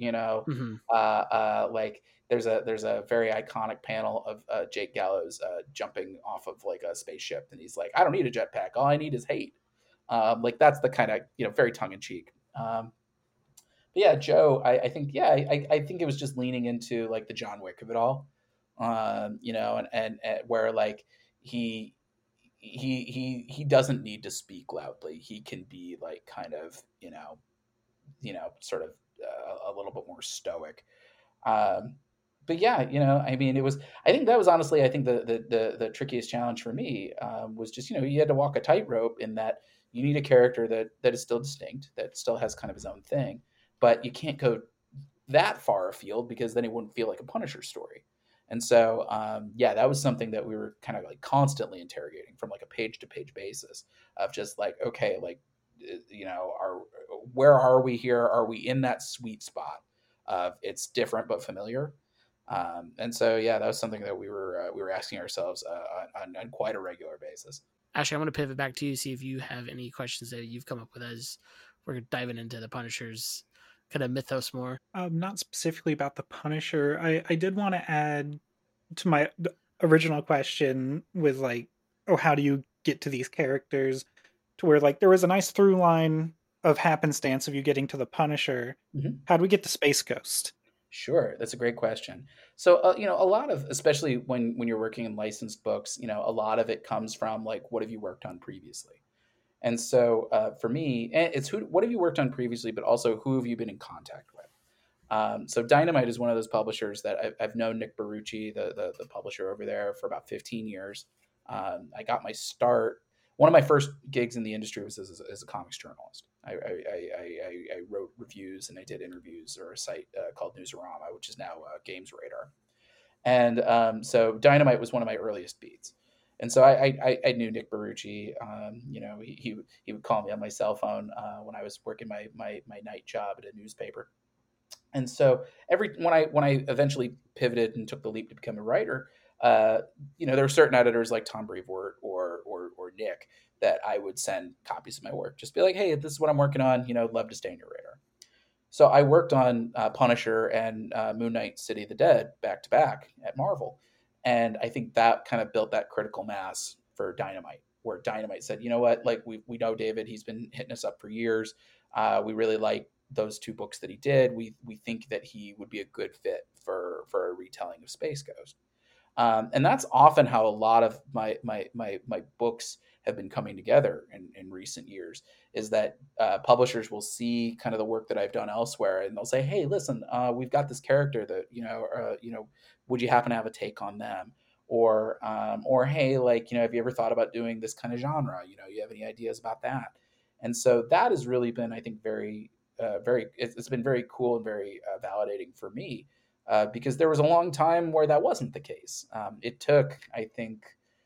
like there's a very iconic panel of Jake Gallows jumping off of like a spaceship, and he's like, I don't need a jetpack, all I need is hate. Like that's the kind of, very tongue in cheek. But yeah, Joe, I think, I think it was just leaning into like the John Wick of it all. And where like he doesn't need to speak loudly. He can be like kind of, sort of a little bit more stoic. But yeah, I mean, I think that was honestly, I think the trickiest challenge for me was just, you had to walk a tightrope in that you need a character that is still distinct, that still has kind of his own thing, but you can't go that far afield because then it wouldn't feel like a Punisher story. And so, that was something that we were kind of like constantly interrogating from like a page to page basis of just like, okay, like, where are we here? Are we in that sweet spot of it's different but familiar? And so, that was something that we were asking ourselves on quite a regular basis. Ashley, I want to pivot back to you, see if you have any questions that you've come up with as we're diving into the Punisher's kind of mythos more. Not specifically about the Punisher. I did want to add to my original question with like, oh, how do you get to these characters? To where like there was a nice through line of happenstance of you getting to the Punisher. Mhm. How do we get to Space Ghost? Sure, that's a great question. So, a lot of, especially when you're working in licensed books, a lot of it comes from like, what have you worked on previously? And so, for me, it's what have you worked on previously, but also who have you been in contact with? So Dynamite is one of those publishers that I've known Nick Barucci, the publisher over there, for about 15 years. I got my start. One of my first gigs in the industry was as a comics journalist. I wrote reviews and I did interviews or a site called Newsarama, which is now Games Radar. And so Dynamite was one of my earliest beats. And so I knew Nick Barucci. He would call me on my cell phone when I was working my night job at a newspaper. And so when I eventually pivoted and took the leap to become a writer, there were certain editors like Tom Brevoort or Nick that I would send copies of my work, just be like, hey, this is what I'm working on. Love to stay in your radar. So I worked on Punisher and Moon Knight: City of the Dead back to back at Marvel, and I think that kind of built that critical mass for Dynamite, where Dynamite said, you know what, like we know David, he's been hitting us up for years. We really like those two books that he did. We think that he would be a good fit for a retelling of Space Ghost. And that's often how a lot of my books have been coming together in recent years, is that publishers will see kind of the work that I've done elsewhere, and they'll say, hey, listen, we've got this character that, would you happen to have a take on them? Or hey, like, have you ever thought about doing this kind of genre? You have any ideas about that? And so that has really been, I think, it's been very cool and very validating for me, because there was a long time where that wasn't the case. It took, I think,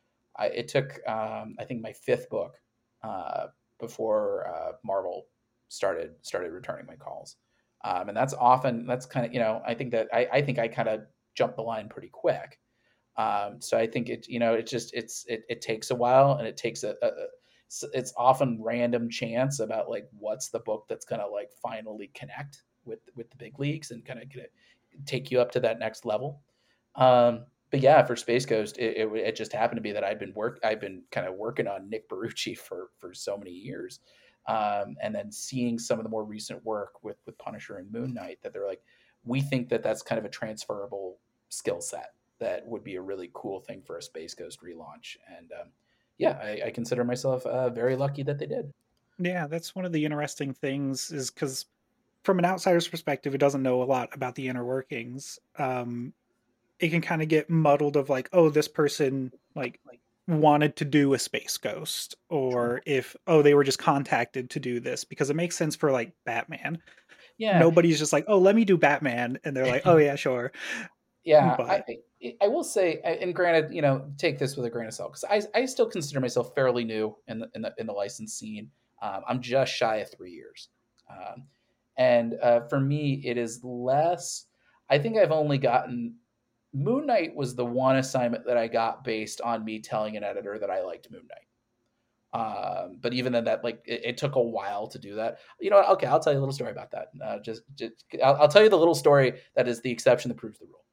my fifth book before Marvel started returning my calls, and that's kind of, I think I kind of jumped the line pretty quick. So I think it takes a while, and it takes it's often random chance about like what's the book that's gonna like finally connect with the big leagues and kind of take you up to that next level. But yeah, for Space Ghost, it just happened to be that I've been kind of working on Nick Barucci for so many years, and then seeing some of the more recent work with Punisher and Moon Knight, that they're like, we think that that's kind of a transferable skill set that would be a really cool thing for a Space Ghost relaunch. And yeah, I consider myself very lucky that they did. Yeah, that's one of the interesting things, is because from an outsider's perspective who doesn't know a lot about the inner workings, it can kind of get muddled of like, oh, this person like wanted to do a Space Ghost, or if, oh, they were just contacted to do this, because it makes sense for like Batman. Yeah, Nobody's just like, oh, let me do Batman, and they're like, oh yeah, sure. yeah. But I will say, and granted, take this with a grain of salt, because I still consider myself fairly new in the licensed scene. I'm just shy of 3 years, and for me, it is less. I think I've only gotten Moon Knight was the one assignment that I got based on me telling an editor that I liked Moon Knight. But even then, that like it took a while to do that. Okay, I'll tell you a little story about that. I'll tell you the little story that is the exception that proves the rule.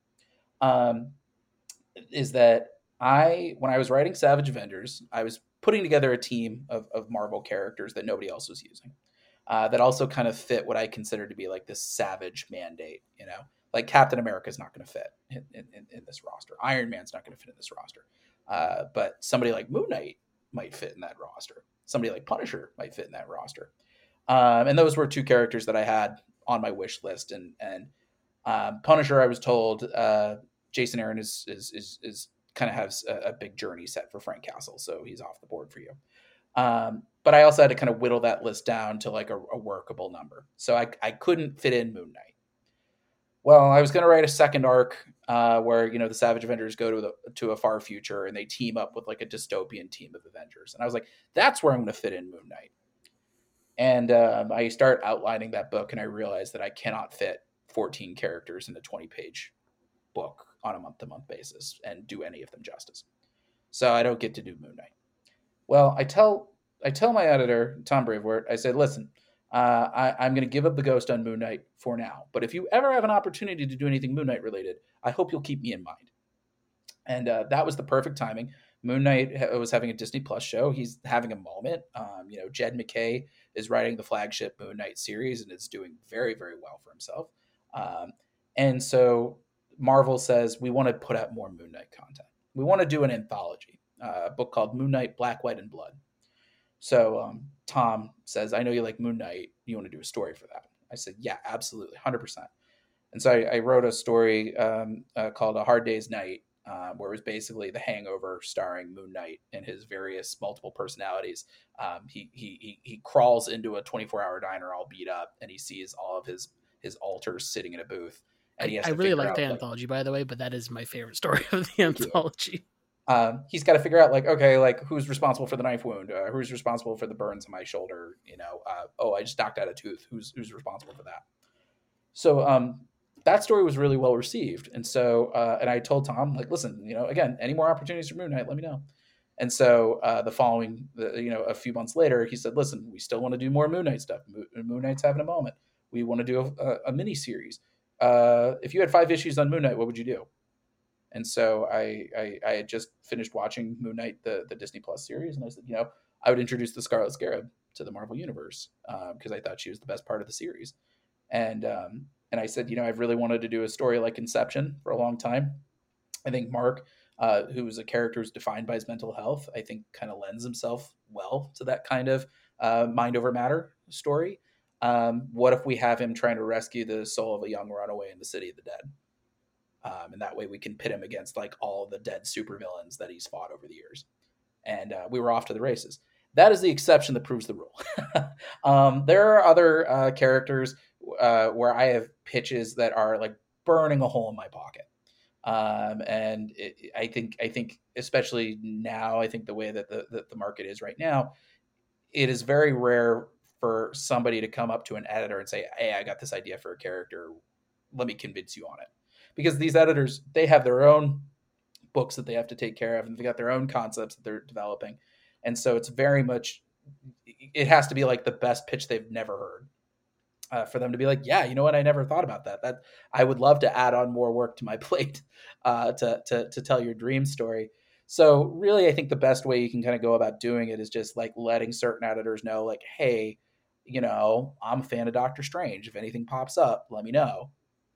Is that when I was writing Savage Avengers, I was putting together a team of Marvel characters that nobody else was using. That also kind of fit what I consider to be like this Savage mandate. Like Captain America is not going to fit in this roster. Iron Man's not going to fit in this roster. But somebody like Moon Knight might fit in that roster. Somebody like Punisher might fit in that roster. And those were two characters that I had on my wish list. And Punisher, I was told, Jason Aaron is kind of has a big journey set for Frank Castle, so he's off the board for you. But I also had to kind of whittle that list down to like a workable number. So I couldn't fit in Moon Knight. Well, I was going to write a second arc where the Savage Avengers go to a far future and they team up with like a dystopian team of Avengers, and I was like, that's where I'm going to fit in Moon Knight. And I start outlining that book, and I realized that I cannot fit 14 characters in a 20-page book on a month-to-month basis and do any of them justice. So I don't get to do Moon Knight. Well, I tell my editor, Tom Brevoort, I said, listen, I'm going to give up the ghost on Moon Knight for now. But if you ever have an opportunity to do anything Moon Knight related, I hope you'll keep me in mind. And that was the perfect timing. Moon Knight was having a Disney Plus show. He's having a moment. Jed MacKay is writing the flagship Moon Knight series, and it's doing very, very well for himself. And so Marvel says, we want to put out more Moon Knight content. We want to do an anthology, a book called Moon Knight, Black, White, and Blood. So Tom says, I know you like Moon Knight. You want to do a story for that? I said, yeah, absolutely, 100%. And so I wrote a story called A Hard Day's Night, where it was basically The Hangover starring Moon Knight and his various multiple personalities. He crawls into a 24-hour diner all beat up, and he sees all of his alters sitting in a booth. And I really like the anthology, by the way, but that is my favorite story of the anthology. He's got to figure out, like, okay, like, who's responsible for the knife wound? Who's responsible for the burns on my shoulder? I just knocked out a tooth. Who's responsible for that? So that story was really well received. And so, and I told Tom, like, listen, again, any more opportunities for Moon Knight, let me know. And so the following, a few months later, he said, listen, we still want to do more Moon Knight stuff. Moon Knight's having a moment. We want to do a mini series. If you had 5 issues on Moon Knight, what would you do? And so I had just finished watching Moon Knight, the Disney Plus series. And I said, I would introduce the Scarlet Scarab to the Marvel Universe because I thought she was the best part of the series. And I said, I've really wanted to do a story like Inception for a long time. I think Mark, who is a character who's defined by his mental health, I think kind of lends himself well to that kind of mind over matter story. What if we have him trying to rescue the soul of a young runaway in the city of the dead? And that way we can pit him against like all the dead supervillains that he's fought over the years. And we were off to the races. That is the exception that proves the rule. There are other characters where I have pitches that are like burning a hole in my pocket. I think especially now, I think the way that the market is right now, it is very rare for somebody to come up to an editor and say, hey, I got this idea for a character. Let me convince you on it. Because these editors, they have their own books that they have to take care of, and they got their own concepts that they're developing. And so it's very much, it has to be like the best pitch they've never heard for them to be like, yeah, you know what? I never thought about that. That I would love to add on more work to my plate to tell your dream story. So really, I think the best way you can kind of go about doing it is just like letting certain editors know, like, hey, I'm a fan of Doctor Strange. If anything pops up, let me know.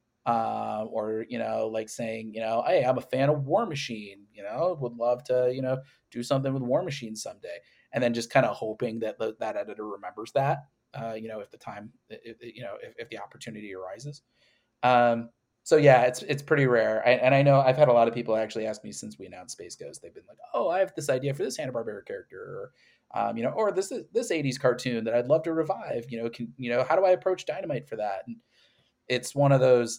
Or like saying, hey, I'm a fan of War Machine, would love to do something with War Machine someday, and then just kind of hoping that that editor remembers that if the time if the opportunity arises. So yeah, it's pretty rare. And I know I've had a lot of people actually ask me since we announced Space Ghost. They've been like, oh, I have this idea for this Hanna-Barbera character, or or this 80s cartoon that I'd love to revive. How do I approach Dynamite for that? And it's one of those,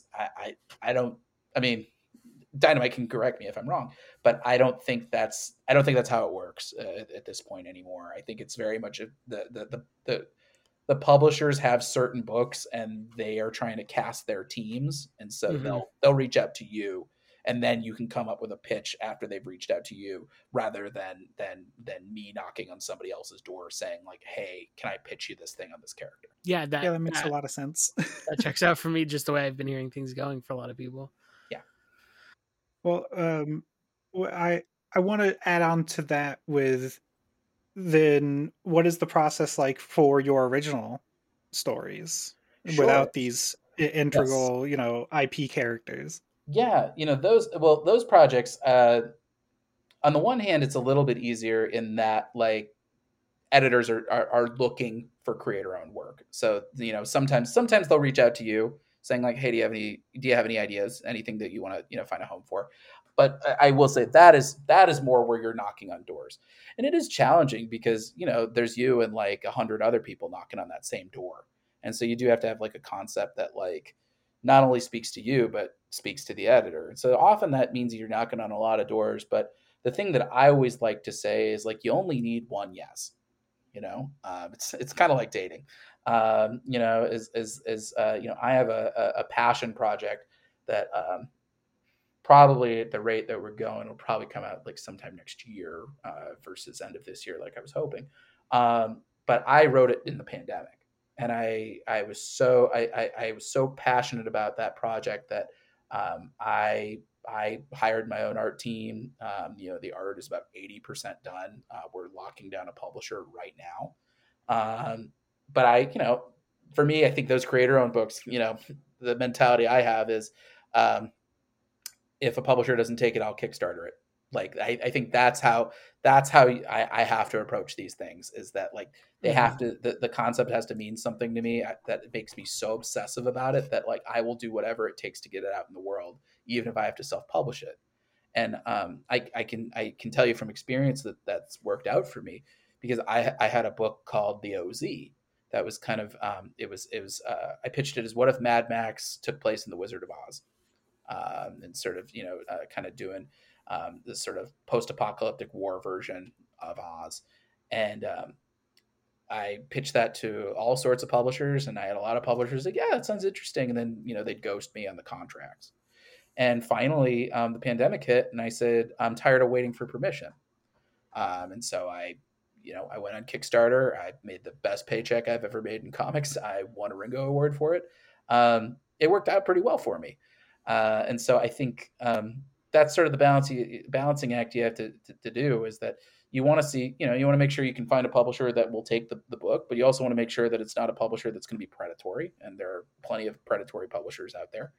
I mean, Dynamite can correct me if I'm wrong, but I don't think that's how it works at this point anymore. I think it's very much the publishers have certain books and they are trying to cast their teams. And so they'll reach out to you, and then you can come up with a pitch after they've reached out to you, rather than me knocking on somebody else's door saying like, hey, can I pitch you this thing on this character? Yeah, that makes a lot of sense. That checks out for me, just the way I've been hearing things going for a lot of people. Yeah. Well, I want to add on to that with, then what is the process like for your original stories without these integral, IP characters? Yeah, those projects, on the one hand, it's a little bit easier in that like editors are looking for creator-owned work. So sometimes they'll reach out to you saying like, hey, do you have any ideas, anything that you want to find a home for? But I will say that is more where you're knocking on doors, and it is challenging because there's you and like 100 other people knocking on that same door, and so you do have to have like a concept that like not only speaks to you but speaks to the editor. And so often that means you're knocking on a lot of doors. But the thing that I always like to say is like, you only need one yes. It's kind of like dating. I have a passion project that probably at the rate that we're going will probably come out like sometime next year versus end of this year, like I was hoping. But I wrote it in the pandemic. and I was so I was so passionate about that project that I hired my own art team. The art is about 80% done. We're locking down a publisher right now. But for me, I think those creator-owned books, the mentality I have is, if a publisher doesn't take it, I'll Kickstarter it. Like I think that's how I have to approach these things, is that like they have to, the concept has to mean something to me, that it makes me so obsessive about it that like I will do whatever it takes to get it out in the world, even if I have to self-publish it. And I can tell you from experience that that's worked out for me, because I had a book called The OZ that was kind of I pitched it as, what if Mad Max took place in the Wizard of Oz, and sort of kind of doing this sort of post-apocalyptic war version of Oz. And I pitched that to all sorts of publishers, and I had a lot of publishers like, yeah, that sounds interesting, and then they'd ghost me on the contracts. And finally, the pandemic hit, and I said, I'm tired of waiting for permission. And so I went on Kickstarter. I made the best paycheck I've ever made in comics. I won a Ringo Award for it. It worked out pretty well for me. And so I think that's sort of the balancing act you have to do, is that you want to see, you want to make sure you can find a publisher that will take the book, but you also want to make sure that it's not a publisher that's going to be predatory. And there are plenty of predatory publishers out there.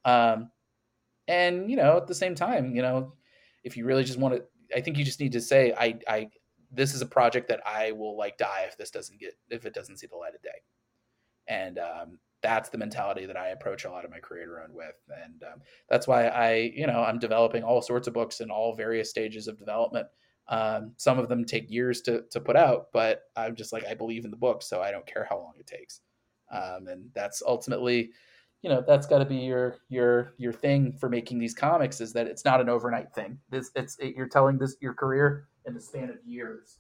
And, at the same time, if you really just want to, I think you just need to say, this is a project that I will like die if it doesn't see the light of day. And that's the mentality that I approach a lot of my creator-owned with. And that's why I'm developing all sorts of books in all various stages of development. Some of them take years to put out, but I'm just like, I believe in the book, so I don't care how long it takes. And that's ultimately, that's got to be your thing for making these comics, is that it's not an overnight thing. You're telling your career in the span of years.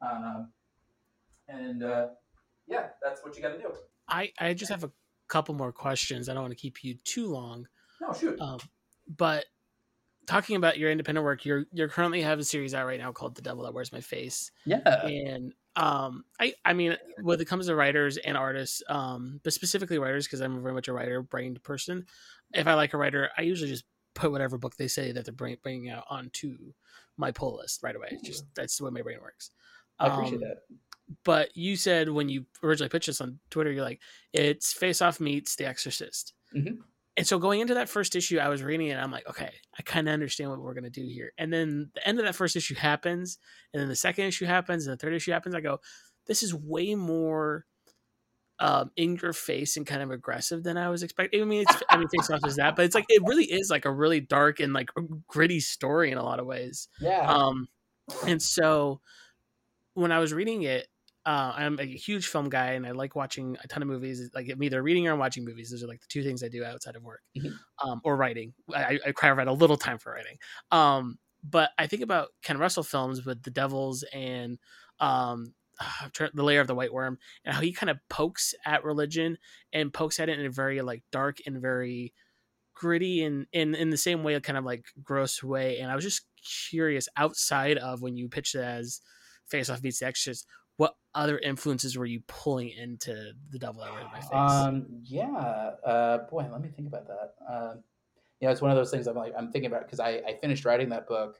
Yeah, that's what you got to do. I just have a couple more questions. I don't want to keep you too long. No, shoot. But talking about your independent work, you're currently have a series out right now called The Devil That Wears My Face. Yeah. And I mean, when it comes to writers and artists, but specifically writers, because I'm very much a writer-brained person. If I like a writer, I usually just put whatever book they say that they're bringing out onto my pull list right away. Just that's the way my brain works. I appreciate that. But you said when you originally pitched this on Twitter, you're like, it's Face Off meets The Exorcist. Mm-hmm. And so going into that first issue, I was reading it, and I'm like, okay, I kind of understand what we're going to do here. And then the end of that first issue happens, and then the second issue happens, and the third issue happens. I go, this is way more in your face and kind of aggressive than I was expecting. I mean, Face Off is that, but it's like, it really is like a really dark and like gritty story in a lot of ways. Yeah. And so when I was reading it, I'm a huge film guy, and I like watching a ton of movies. Like, I'm either reading or I'm watching movies. Those are like the two things I do outside of work, or writing. I carve out a little time for writing. But I think about Ken Russell films with The Devils and The Lair of the White Worm, and how he kind of pokes at religion and pokes at it in a very like dark and very gritty and in the same way, a kind of like gross way. And I was just curious, outside of when you pitched it as Face Off meets The Exorcist, what other influences were you pulling into The Devil That Wears My Face? Boy, let me think about that. It's one of those things I'm thinking about, because I finished writing that book.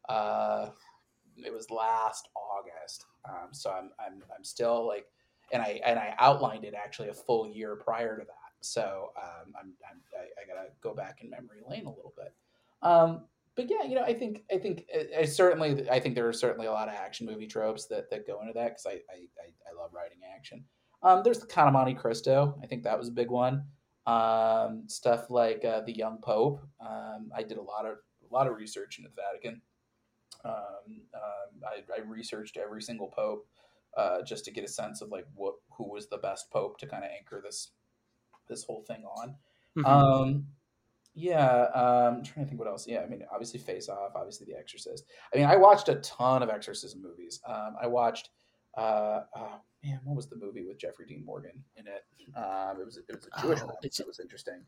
It was last August, so I'm still like, and I outlined it actually a full year prior to that. So I gotta go back in memory lane a little bit. But yeah, I think there are certainly a lot of action movie tropes that go into that, because I love writing action. There's the Count of Monte Cristo. I think that was a big one. Stuff like The Young Pope. I did a lot of research into the Vatican. I researched every single pope just to get a sense of like who was the best pope to kind of anchor this whole thing on. Mm-hmm. I'm trying to think what else. Yeah, I mean, obviously Face Off, obviously The Exorcist. I mean, I watched a ton of exorcism movies. I watched, what was the movie with Jeffrey Dean Morgan in it? It was a Jewish one. It was interesting.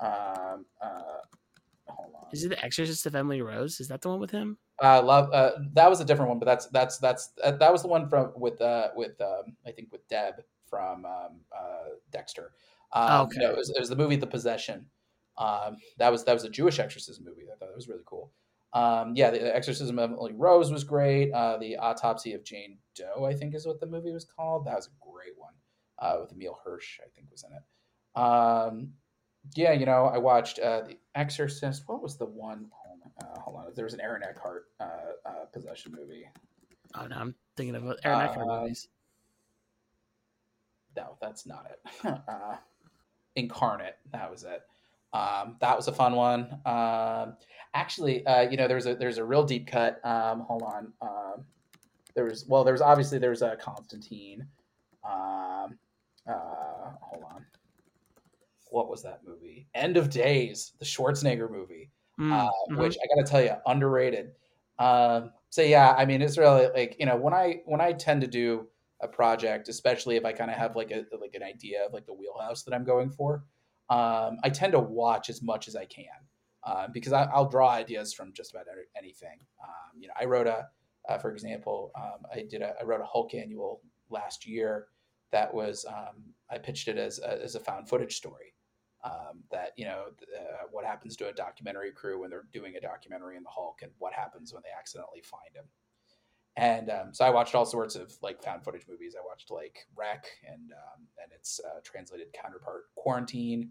Hold on. Is it The Exorcist of Emily Rose? Is that the one with him? That was a different one, but that was the one with I think with Deb from Dexter. Okay. No, it was the movie The Possession. That was a Jewish exorcism movie. I thought that was really cool. Yeah, The Exorcism of Emily Rose was great. The Autopsy of Jane Doe, I think, is what the movie was called. That was a great one with Emile Hirsch, I think, was in it. Yeah, you know, I watched The Exorcist. What was the one? Hold on. There was an Aaron Eckhart possession movie. Oh no, I'm thinking of Aaron Eckhart movies. No, that's not it. Incarnate. That was it. That was a fun one. Actually, you know, there's a real deep cut. Hold on. There's obviously there's a Constantine. Hold on. What was that movie? End of Days, the Schwarzenegger movie, which I got to tell you, underrated. So yeah, I mean, it's really like, you know, when I tend to do a project, especially if I kind of have like an idea of like the wheelhouse that I'm going for, I tend to watch as much as I can because I'll draw ideas from just about anything. You know, I wrote for example, I wrote a Hulk annual last year that was I pitched it as a found footage story. That, you know, what happens to a documentary crew when they're doing a documentary in the Hulk, and what happens when they accidentally find him. And so I watched all sorts of like found footage movies. I watched like Wreck and its translated counterpart, Quarantine.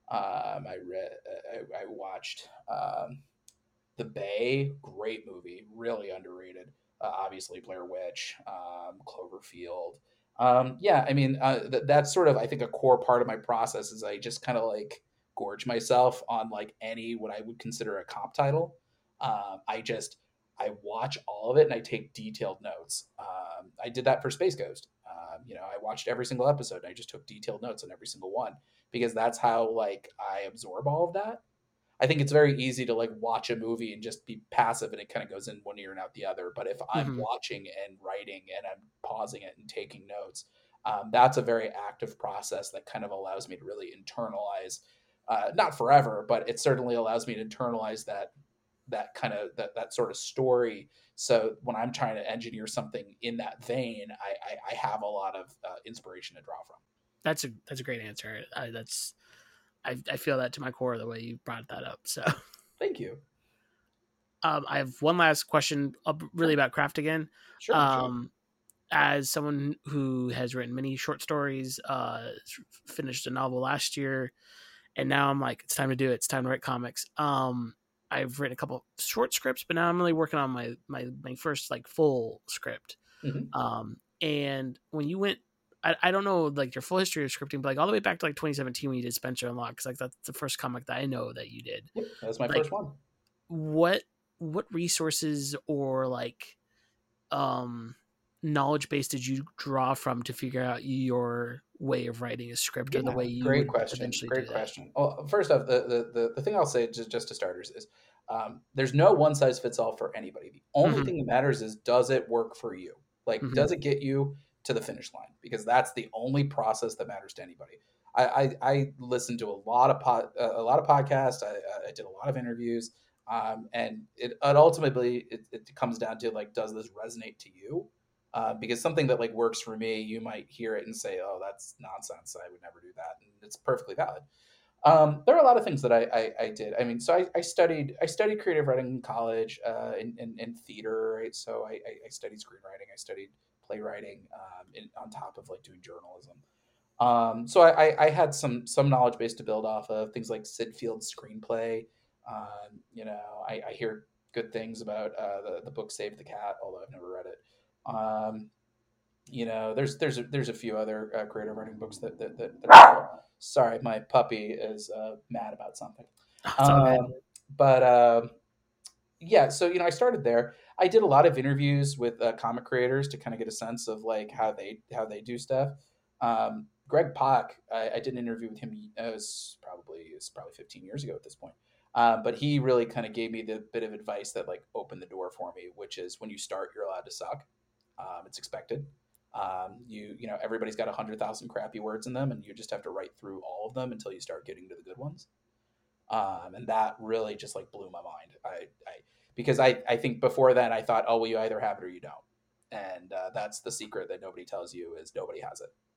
I watched The Bay, great movie, really underrated. Obviously Blair Witch, Cloverfield. Yeah, I mean, that's sort of, I think, a core part of my process is I just kind of like gorge myself on like any what I would consider a comp title. I watch all of it and I take detailed notes. I did that for Space Ghost. You know, I watched every single episode and I just took detailed notes on every single one because that's how like I absorb all of that. I think it's very easy to like watch a movie and just be passive and it kind of goes in one ear and out the other. But if I'm watching and writing and I'm pausing it and taking notes, that's a very active process that kind of allows me to really internalize, not forever, but it certainly allows me to internalize that kind of that sort of story. So when I'm trying to engineer something in that vein, I have a lot of inspiration to draw from. That's a great answer. I feel that to my core the way you brought that up. So thank you. I have one last question, really about craft again. Sure. As someone who has written many short stories, finished a novel last year, and now I'm like, it's time to do it. It's time to write comics. I've written a couple short scripts, but now I'm really working on my first like full script. Mm-hmm. And when you went, I don't know like your full history of scripting, but like all the way back to like 2017 when you did Spencer Unlocked, because like that's the first comic that I know that you did. Yep, that was my like, first one. What resources or like knowledge base did you draw from to figure out your way of writing a script or the way you great would question. eventually Great do question. Well, first off, the thing I'll say just to starters is there's no one size fits all for anybody. The only thing that matters is, does it work for you? Like, does it get you to the finish line? Because that's the only process that matters to anybody. I listened to a lot of podcasts. I did a lot of interviews, and it ultimately it comes down to like, does this resonate to you? Because something that like works for me, you might hear it and say, "Oh, that's nonsense. I would never do that," and it's perfectly valid. There are a lot of things that I did. I mean, so I studied creative writing in college, in theater, right? So I studied screenwriting, I studied playwriting, on top of like doing journalism. So I had some knowledge base to build off of, things like Sid Field's screenplay. You know, I hear good things about the book Save the Cat, although I've never read it. You know, there's a few other creative writing books that are, sorry, my puppy is mad about something. But yeah, so you know, I started there. I did a lot of interviews with comic creators to kind of get a sense of like how they do stuff. Greg Pak, I did an interview with him. It was probably 15 years ago at this point. But he really kind of gave me the bit of advice that like opened the door for me, which is, when you start, you're allowed to suck. It's expected. You know, everybody's got 100,000 crappy words in them, and you just have to write through all of them until you start getting to the good ones. And that really just like blew my mind. Because I think before then I thought, oh, well, you either have it or you don't. And that's the secret that nobody tells you, is nobody has it.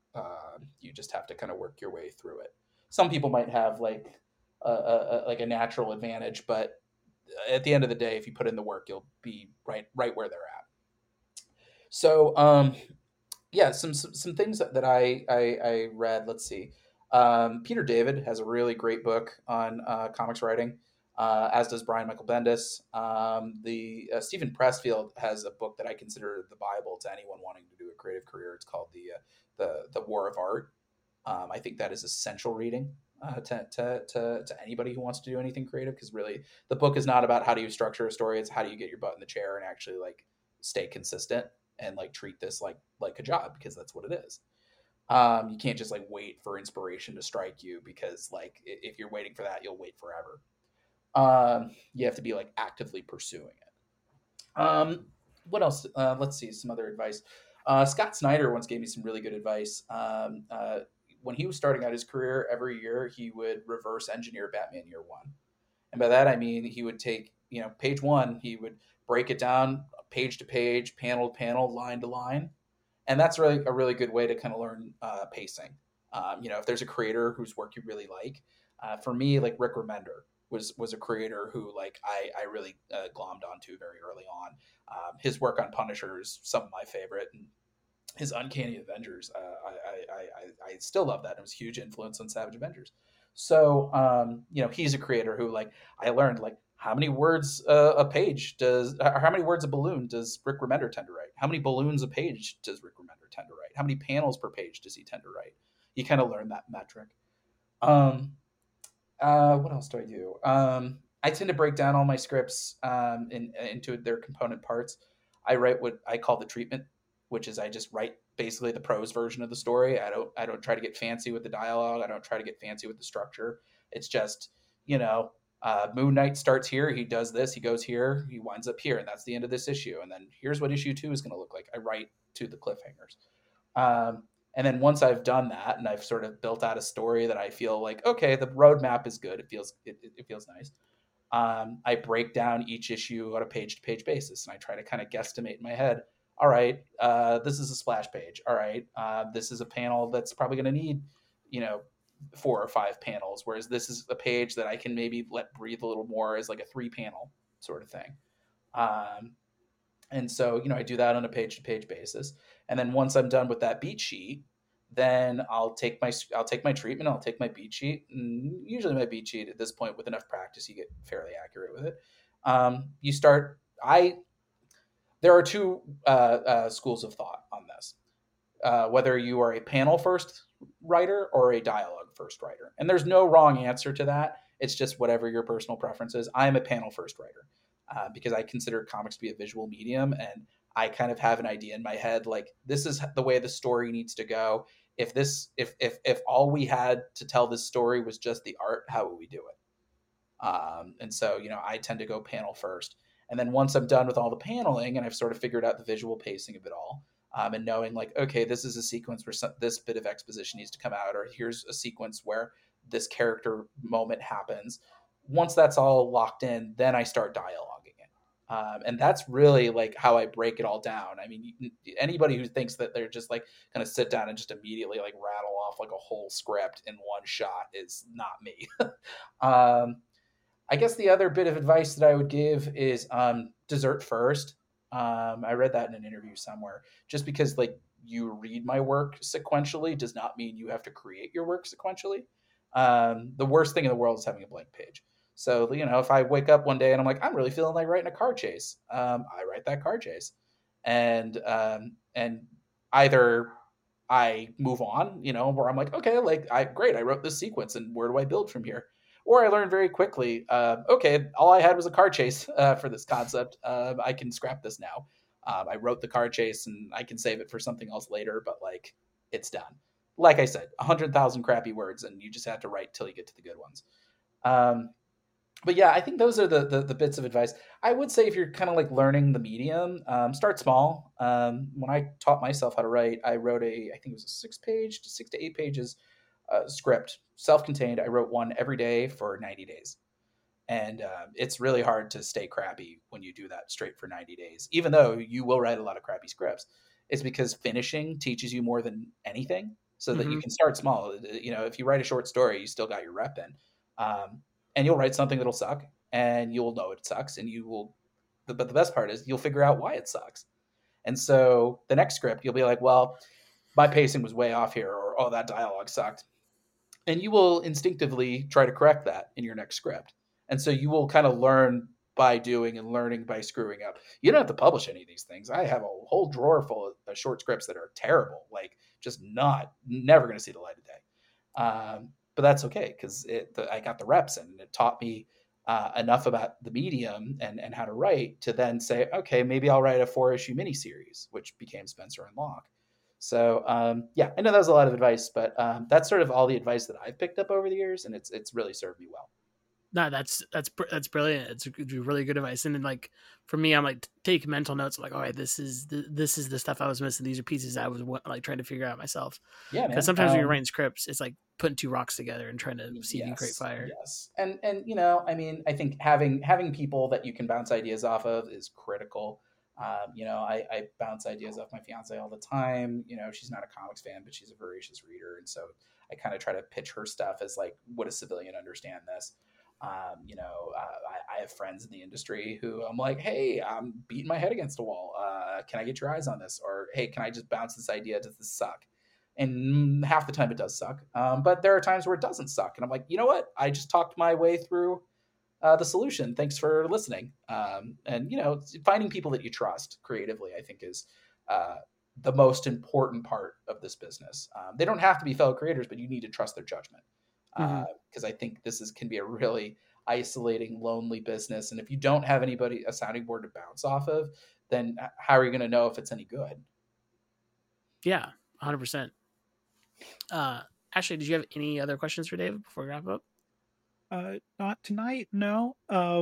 You just have to kind of work your way through it. Some people might have like a natural advantage, but at the end of the day, if you put in the work, you'll be right where they're at. So yeah, some things that I read. Let's see. Peter David has a really great book on comics writing, as does Brian Michael Bendis. The Stephen Pressfield has a book that I consider the Bible to anyone wanting to do a creative career. It's called the War of Art. I think that is essential reading to anybody who wants to do anything creative, because really the book is not about how do you structure a story. It's how do you get your butt in the chair and actually like stay consistent and like treat this like a job, because that's what it is. You can't just like wait for inspiration to strike you, because like if you're waiting for that, you'll wait forever. You have to be like actively pursuing it. What else? Let's see some other advice. Scott Snyder once gave me some really good advice. When he was starting out his career, every year he would reverse engineer Batman Year One, and by that I mean he would take page one, he would break it down page to page, panel to panel, line to line, and that's really a really good way to kind of learn pacing. If there's a creator whose work you really like, for me, like Rick Remender was a creator who like I really glommed onto very early on. His work on Punisher is some of my favorite, and his Uncanny Avengers, I still love that. It was a huge influence on Savage Avengers. So he's a creator who like I learned like how many words a page does, or how many words a balloon does Rick Remender tend to write? How many balloons a page does Rick Remender tend to write? How many panels per page does he tend to write? You kind of learn that metric. What else do I do? I tend to break down all my scripts into their component parts. I write what I call the treatment, which is I just write basically the prose version of the story. I don't try to get fancy with the dialogue. I don't try to get fancy with the structure. It's just, Moon Knight starts here, he does this, he goes here, he winds up here, and that's the end of this issue. And then here's what issue 2 is going to look like. I write to the cliffhangers. And then once I've done that and I've sort of built out a story that I feel like, okay, the roadmap is good, it feels nice. I break down each issue on a page-to-page basis, and I try to kind of guesstimate in my head. All right, this is a splash page. All right, this is a panel that's probably going to need, 4 or 5 panels, whereas this is a page that I can maybe let breathe a little more as like a 3-panel sort of thing. And so, I do that on a page-to-page basis. And then once I'm done with that beat sheet, then I'll take my treatment, I'll take my beat sheet, and usually my beat sheet at this point, with enough practice, you get fairly accurate with it. There are 2 schools of thought on this. Whether you are a panel first writer or a dialogue first writer. And there's no wrong answer to that. It's just whatever your personal preference is. I'm a panel first writer because I consider comics to be a visual medium, and I kind of have an idea in my head, like this is the way the story needs to go. If all we had to tell this story was just the art, how would we do it? And so, I tend to go panel first. And then once I'm done with all the paneling and I've sort of figured out the visual pacing of it all, and knowing like, okay, this is a sequence where this bit of exposition needs to come out, or here's a sequence where this character moment happens. Once that's all locked in, then I start dialoguing it. And that's really like how I break it all down. I mean, anybody who thinks that they're just like going to sit down and just immediately like rattle off like a whole script in one shot is not me. I guess the other bit of advice that I would give is dessert first. I read that in an interview somewhere. Just because like you read my work sequentially does not mean you have to create your work sequentially. The worst thing in the world is having a blank page. So, if I wake up one day and I'm like, I'm really feeling like writing a car chase, I write that car chase. And either I move on, where I'm like, okay, great, I wrote this sequence and where do I build from here? Or I learned very quickly, okay, all I had was a car chase for this concept. I can scrap this now. I wrote the car chase and I can save it for something else later, but like it's done. Like I said, 100,000 crappy words, and you just have to write till you get to the good ones. But yeah, I think those are the bits of advice. I would say if you're kind of like learning the medium, start small. When I taught myself how to write, I wrote I think it was a 6 to 8 pages script, self-contained. I wrote one every day for 90 days. And it's really hard to stay crappy when you do that straight for 90 days, even though you will write a lot of crappy scripts. It's because finishing teaches you more than anything. so that you Mm-hmm. can start small. If you write a short story, you still got your rep in, and you'll write something that'll suck, and you'll know it sucks, and you will. But the best part is you'll figure out why it sucks, and so the next script you'll be like, well, my pacing was way off here, or oh, that dialogue sucked, and you will instinctively try to correct that in your next script. And so you will kind of learn by doing and learning by screwing up. You don't have to publish any of these things. I have a whole drawer full of short scripts that are terrible, like just never going to see the light of day. But that's okay because I got the reps in, and it taught me enough about the medium and how to write to then say, okay, maybe I'll write a 4-issue miniseries, which became Spencer and Locke. So yeah, I know that was a lot of advice, but that's sort of all the advice that I've picked up over the years, and it's really served me well. No, that's brilliant. It's really good advice. And then, like, for me, I'm like, take mental notes. I'm like, all right, this is the stuff I was missing. These are pieces I was like trying to figure out myself. Yeah, Because man. sometimes when you're writing scripts, it's like putting two rocks together and trying to see if you can create Yes, fire. yes, and I mean, I think having people that you can bounce ideas off of is critical. I bounce ideas off my fiance all the time. She's not a comics fan, but she's a voracious reader, and so I kind of try to pitch her stuff as like, would a civilian understand this? I have friends in the industry who I'm like, hey, I'm beating my head against a wall. Can I get your eyes on this? Or hey, can I just bounce this idea? Does this suck? And half the time it does suck. But there are times where it doesn't suck. And I'm like, you know what? I just talked my way through the solution. Thanks for listening. And finding people that you trust creatively, I think, is the most important part of this business. They don't have to be fellow creators, but you need to trust their judgment. Because I think can be a really isolating, lonely business. And if you don't have a sounding board to bounce off of, then how are you going to know if it's any good? Yeah, 100%. Ashley, did you have any other questions for David before we wrap up? Not tonight, no.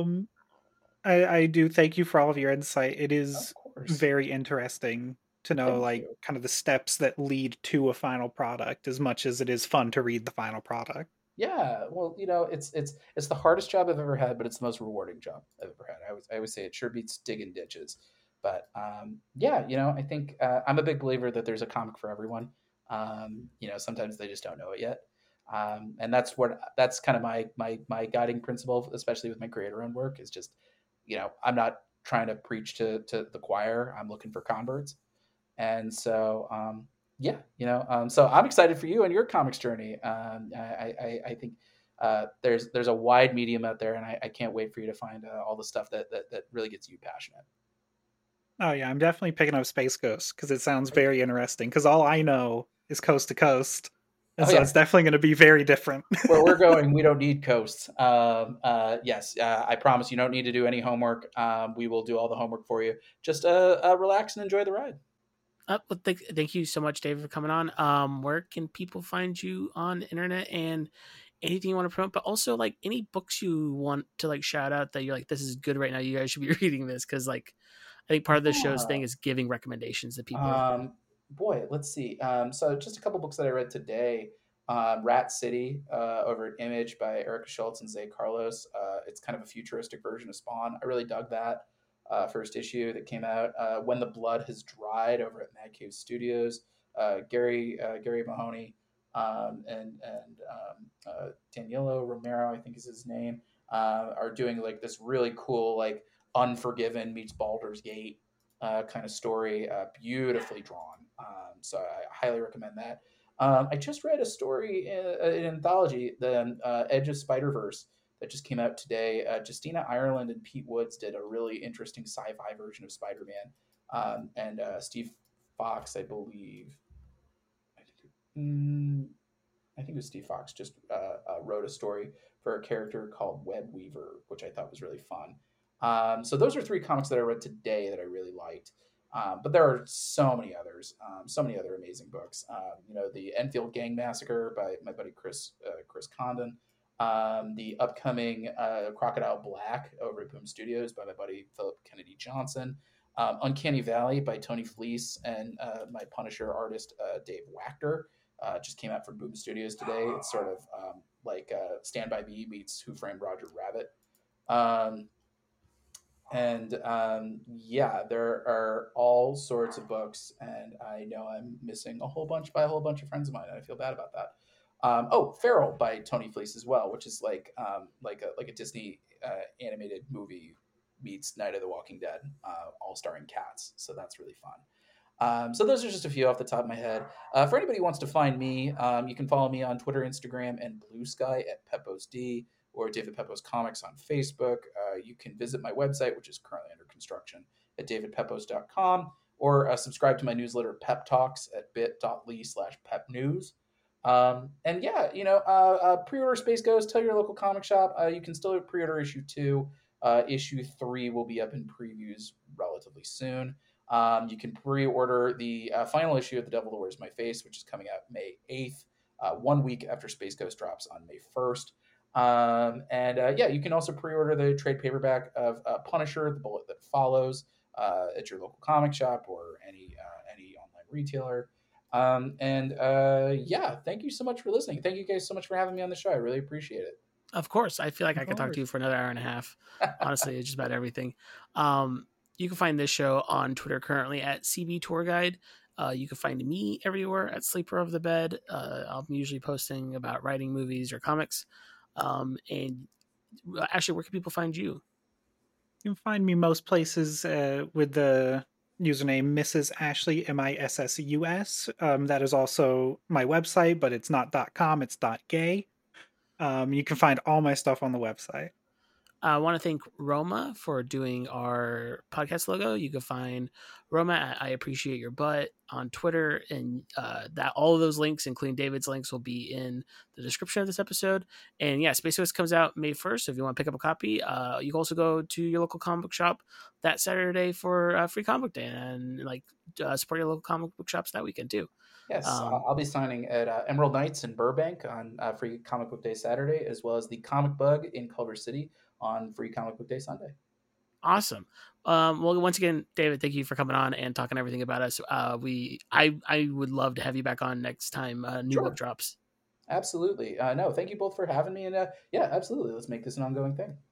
I do thank you for all of your insight. It is very interesting to know kind of the steps that lead to a final product as much as it is fun to read the final product. Yeah, well, it's the hardest job I've ever had, but it's the most rewarding job I've ever had. I always say it sure beats digging ditches. But yeah, I think I'm a big believer that there's a comic for everyone. Sometimes they just don't know it yet. And that's kind of my guiding principle, especially with my creator-owned work, is just, I'm not trying to preach to the choir. I'm looking for converts. And so yeah, so I'm excited for you and your comics journey. I think there's a wide medium out there, and I can't wait for you to find all the stuff that really gets you passionate. Oh yeah, I'm definitely picking up Space Ghost because it sounds very interesting. Because all I know is Coast to Coast, and so it's definitely going to be very different. Where we're going, we don't need coasts. Yes, I promise you don't need to do any homework. We will do all the homework for you. Just relax and enjoy the ride. Well, thank you so much, David, for coming on. Where can people find you on the internet, and anything you want to promote, but also like any books you want to like shout out that you're like, this is good right now, you guys should be reading this? Because like I think part of the show's thing is giving recommendations to people. Boy, let's see. So just a couple books that I read today. Rat City over at Image by Erica Schultz and Zay Carlos. It's kind of a futuristic version of Spawn. I really dug that first issue that came out. When the Blood Has Dried over at Mad Cave Studios. Gary Mahoney and Danielo Romero, I think is his name, are doing like this really cool like Unforgiven meets Baldur's Gate kind of story, beautifully drawn. So I highly recommend that. I just read a story, an anthology, the Edge of Spider-Verse, that just came out today. Justina Ireland and Pete Woods did a really interesting sci-fi version of Spider-Man, and Steve Fox, I believe. I think it was Steve Fox just wrote a story for a character called Web Weaver, which I thought was really fun. So those are 3 comics that I read today that I really liked. But there are so many others, so many other amazing books. The Enfield Gang Massacre by my buddy Chris Condon. The upcoming Crocodile Black over at Boom Studios by my buddy Philip Kennedy Johnson. Uncanny Valley by Tony Fleece and my Punisher artist Dave Wachter. Just came out from Boom Studios today. It's sort of like Stand By Me meets Who Framed Roger Rabbit. And yeah, there are all sorts of books, and I know I'm missing a whole bunch by a whole bunch of friends of mine, and I feel bad about that. Oh, Feral by Tony Fleece as well, which is like a Disney animated movie meets Night of the Walking Dead, all starring cats. So that's really fun. So those are just a few off the top of my head. For anybody who wants to find me, you can follow me on Twitter, Instagram, and Blue Sky at PepposD or David Pepos Comics on Facebook. You can visit my website, which is currently under construction, at davidpepos.com, or subscribe to my newsletter, Pep Talks, at bit.ly/pepnews. And yeah, pre-order Space Ghost. Tell your local comic shop. You can still pre-order issue 2. Issue 3 will be up in previews relatively soon. You can pre-order the final issue of The Devil That Wears My Face, which is coming out May 8th, 1 week after Space Ghost drops on May 1st. Yeah, you can also pre-order the trade paperback of Punisher: The Bullet That Follows at your local comic shop or any online retailer. Yeah, thank you so much for listening. Thank you guys so much for having me on the show. I really appreciate it. Of course. I feel like I could talk to you for another hour and a half. Honestly, it's just about everything. You can find this show on Twitter currently at CB Tour Guide. You can find me everywhere at Sleeper of the Bed. I'm usually posting about writing movies or comics. And actually, where can people find you? You can find me most places with the username Mrs. Ashley, MISSUS. That is also my website, but it's not .com, it's .gay. You can find all my stuff on the website. I want to thank Roma for doing our podcast logo. You can find Roma at I Appreciate Your Butt on Twitter, and that all of those links, including David's links, will be in the description of this episode. And yeah, Space Ghost comes out May 1st. So if you want to pick up a copy, you can also go to your local comic book shop that Saturday for Free Comic Book Day, and support your local comic book shops that weekend too. Yes, I'll be signing at Emerald Nights in Burbank on Free Comic Book Day Saturday, as well as the Comic Bug in Culver City on Free Comic Book Day Sunday. Awesome. Well, once again, David, thank you for coming on and talking everything about us. I would love to have you back on next time new book drops. Absolutely. No, thank you both for having me. And yeah, absolutely. Let's make this an ongoing thing.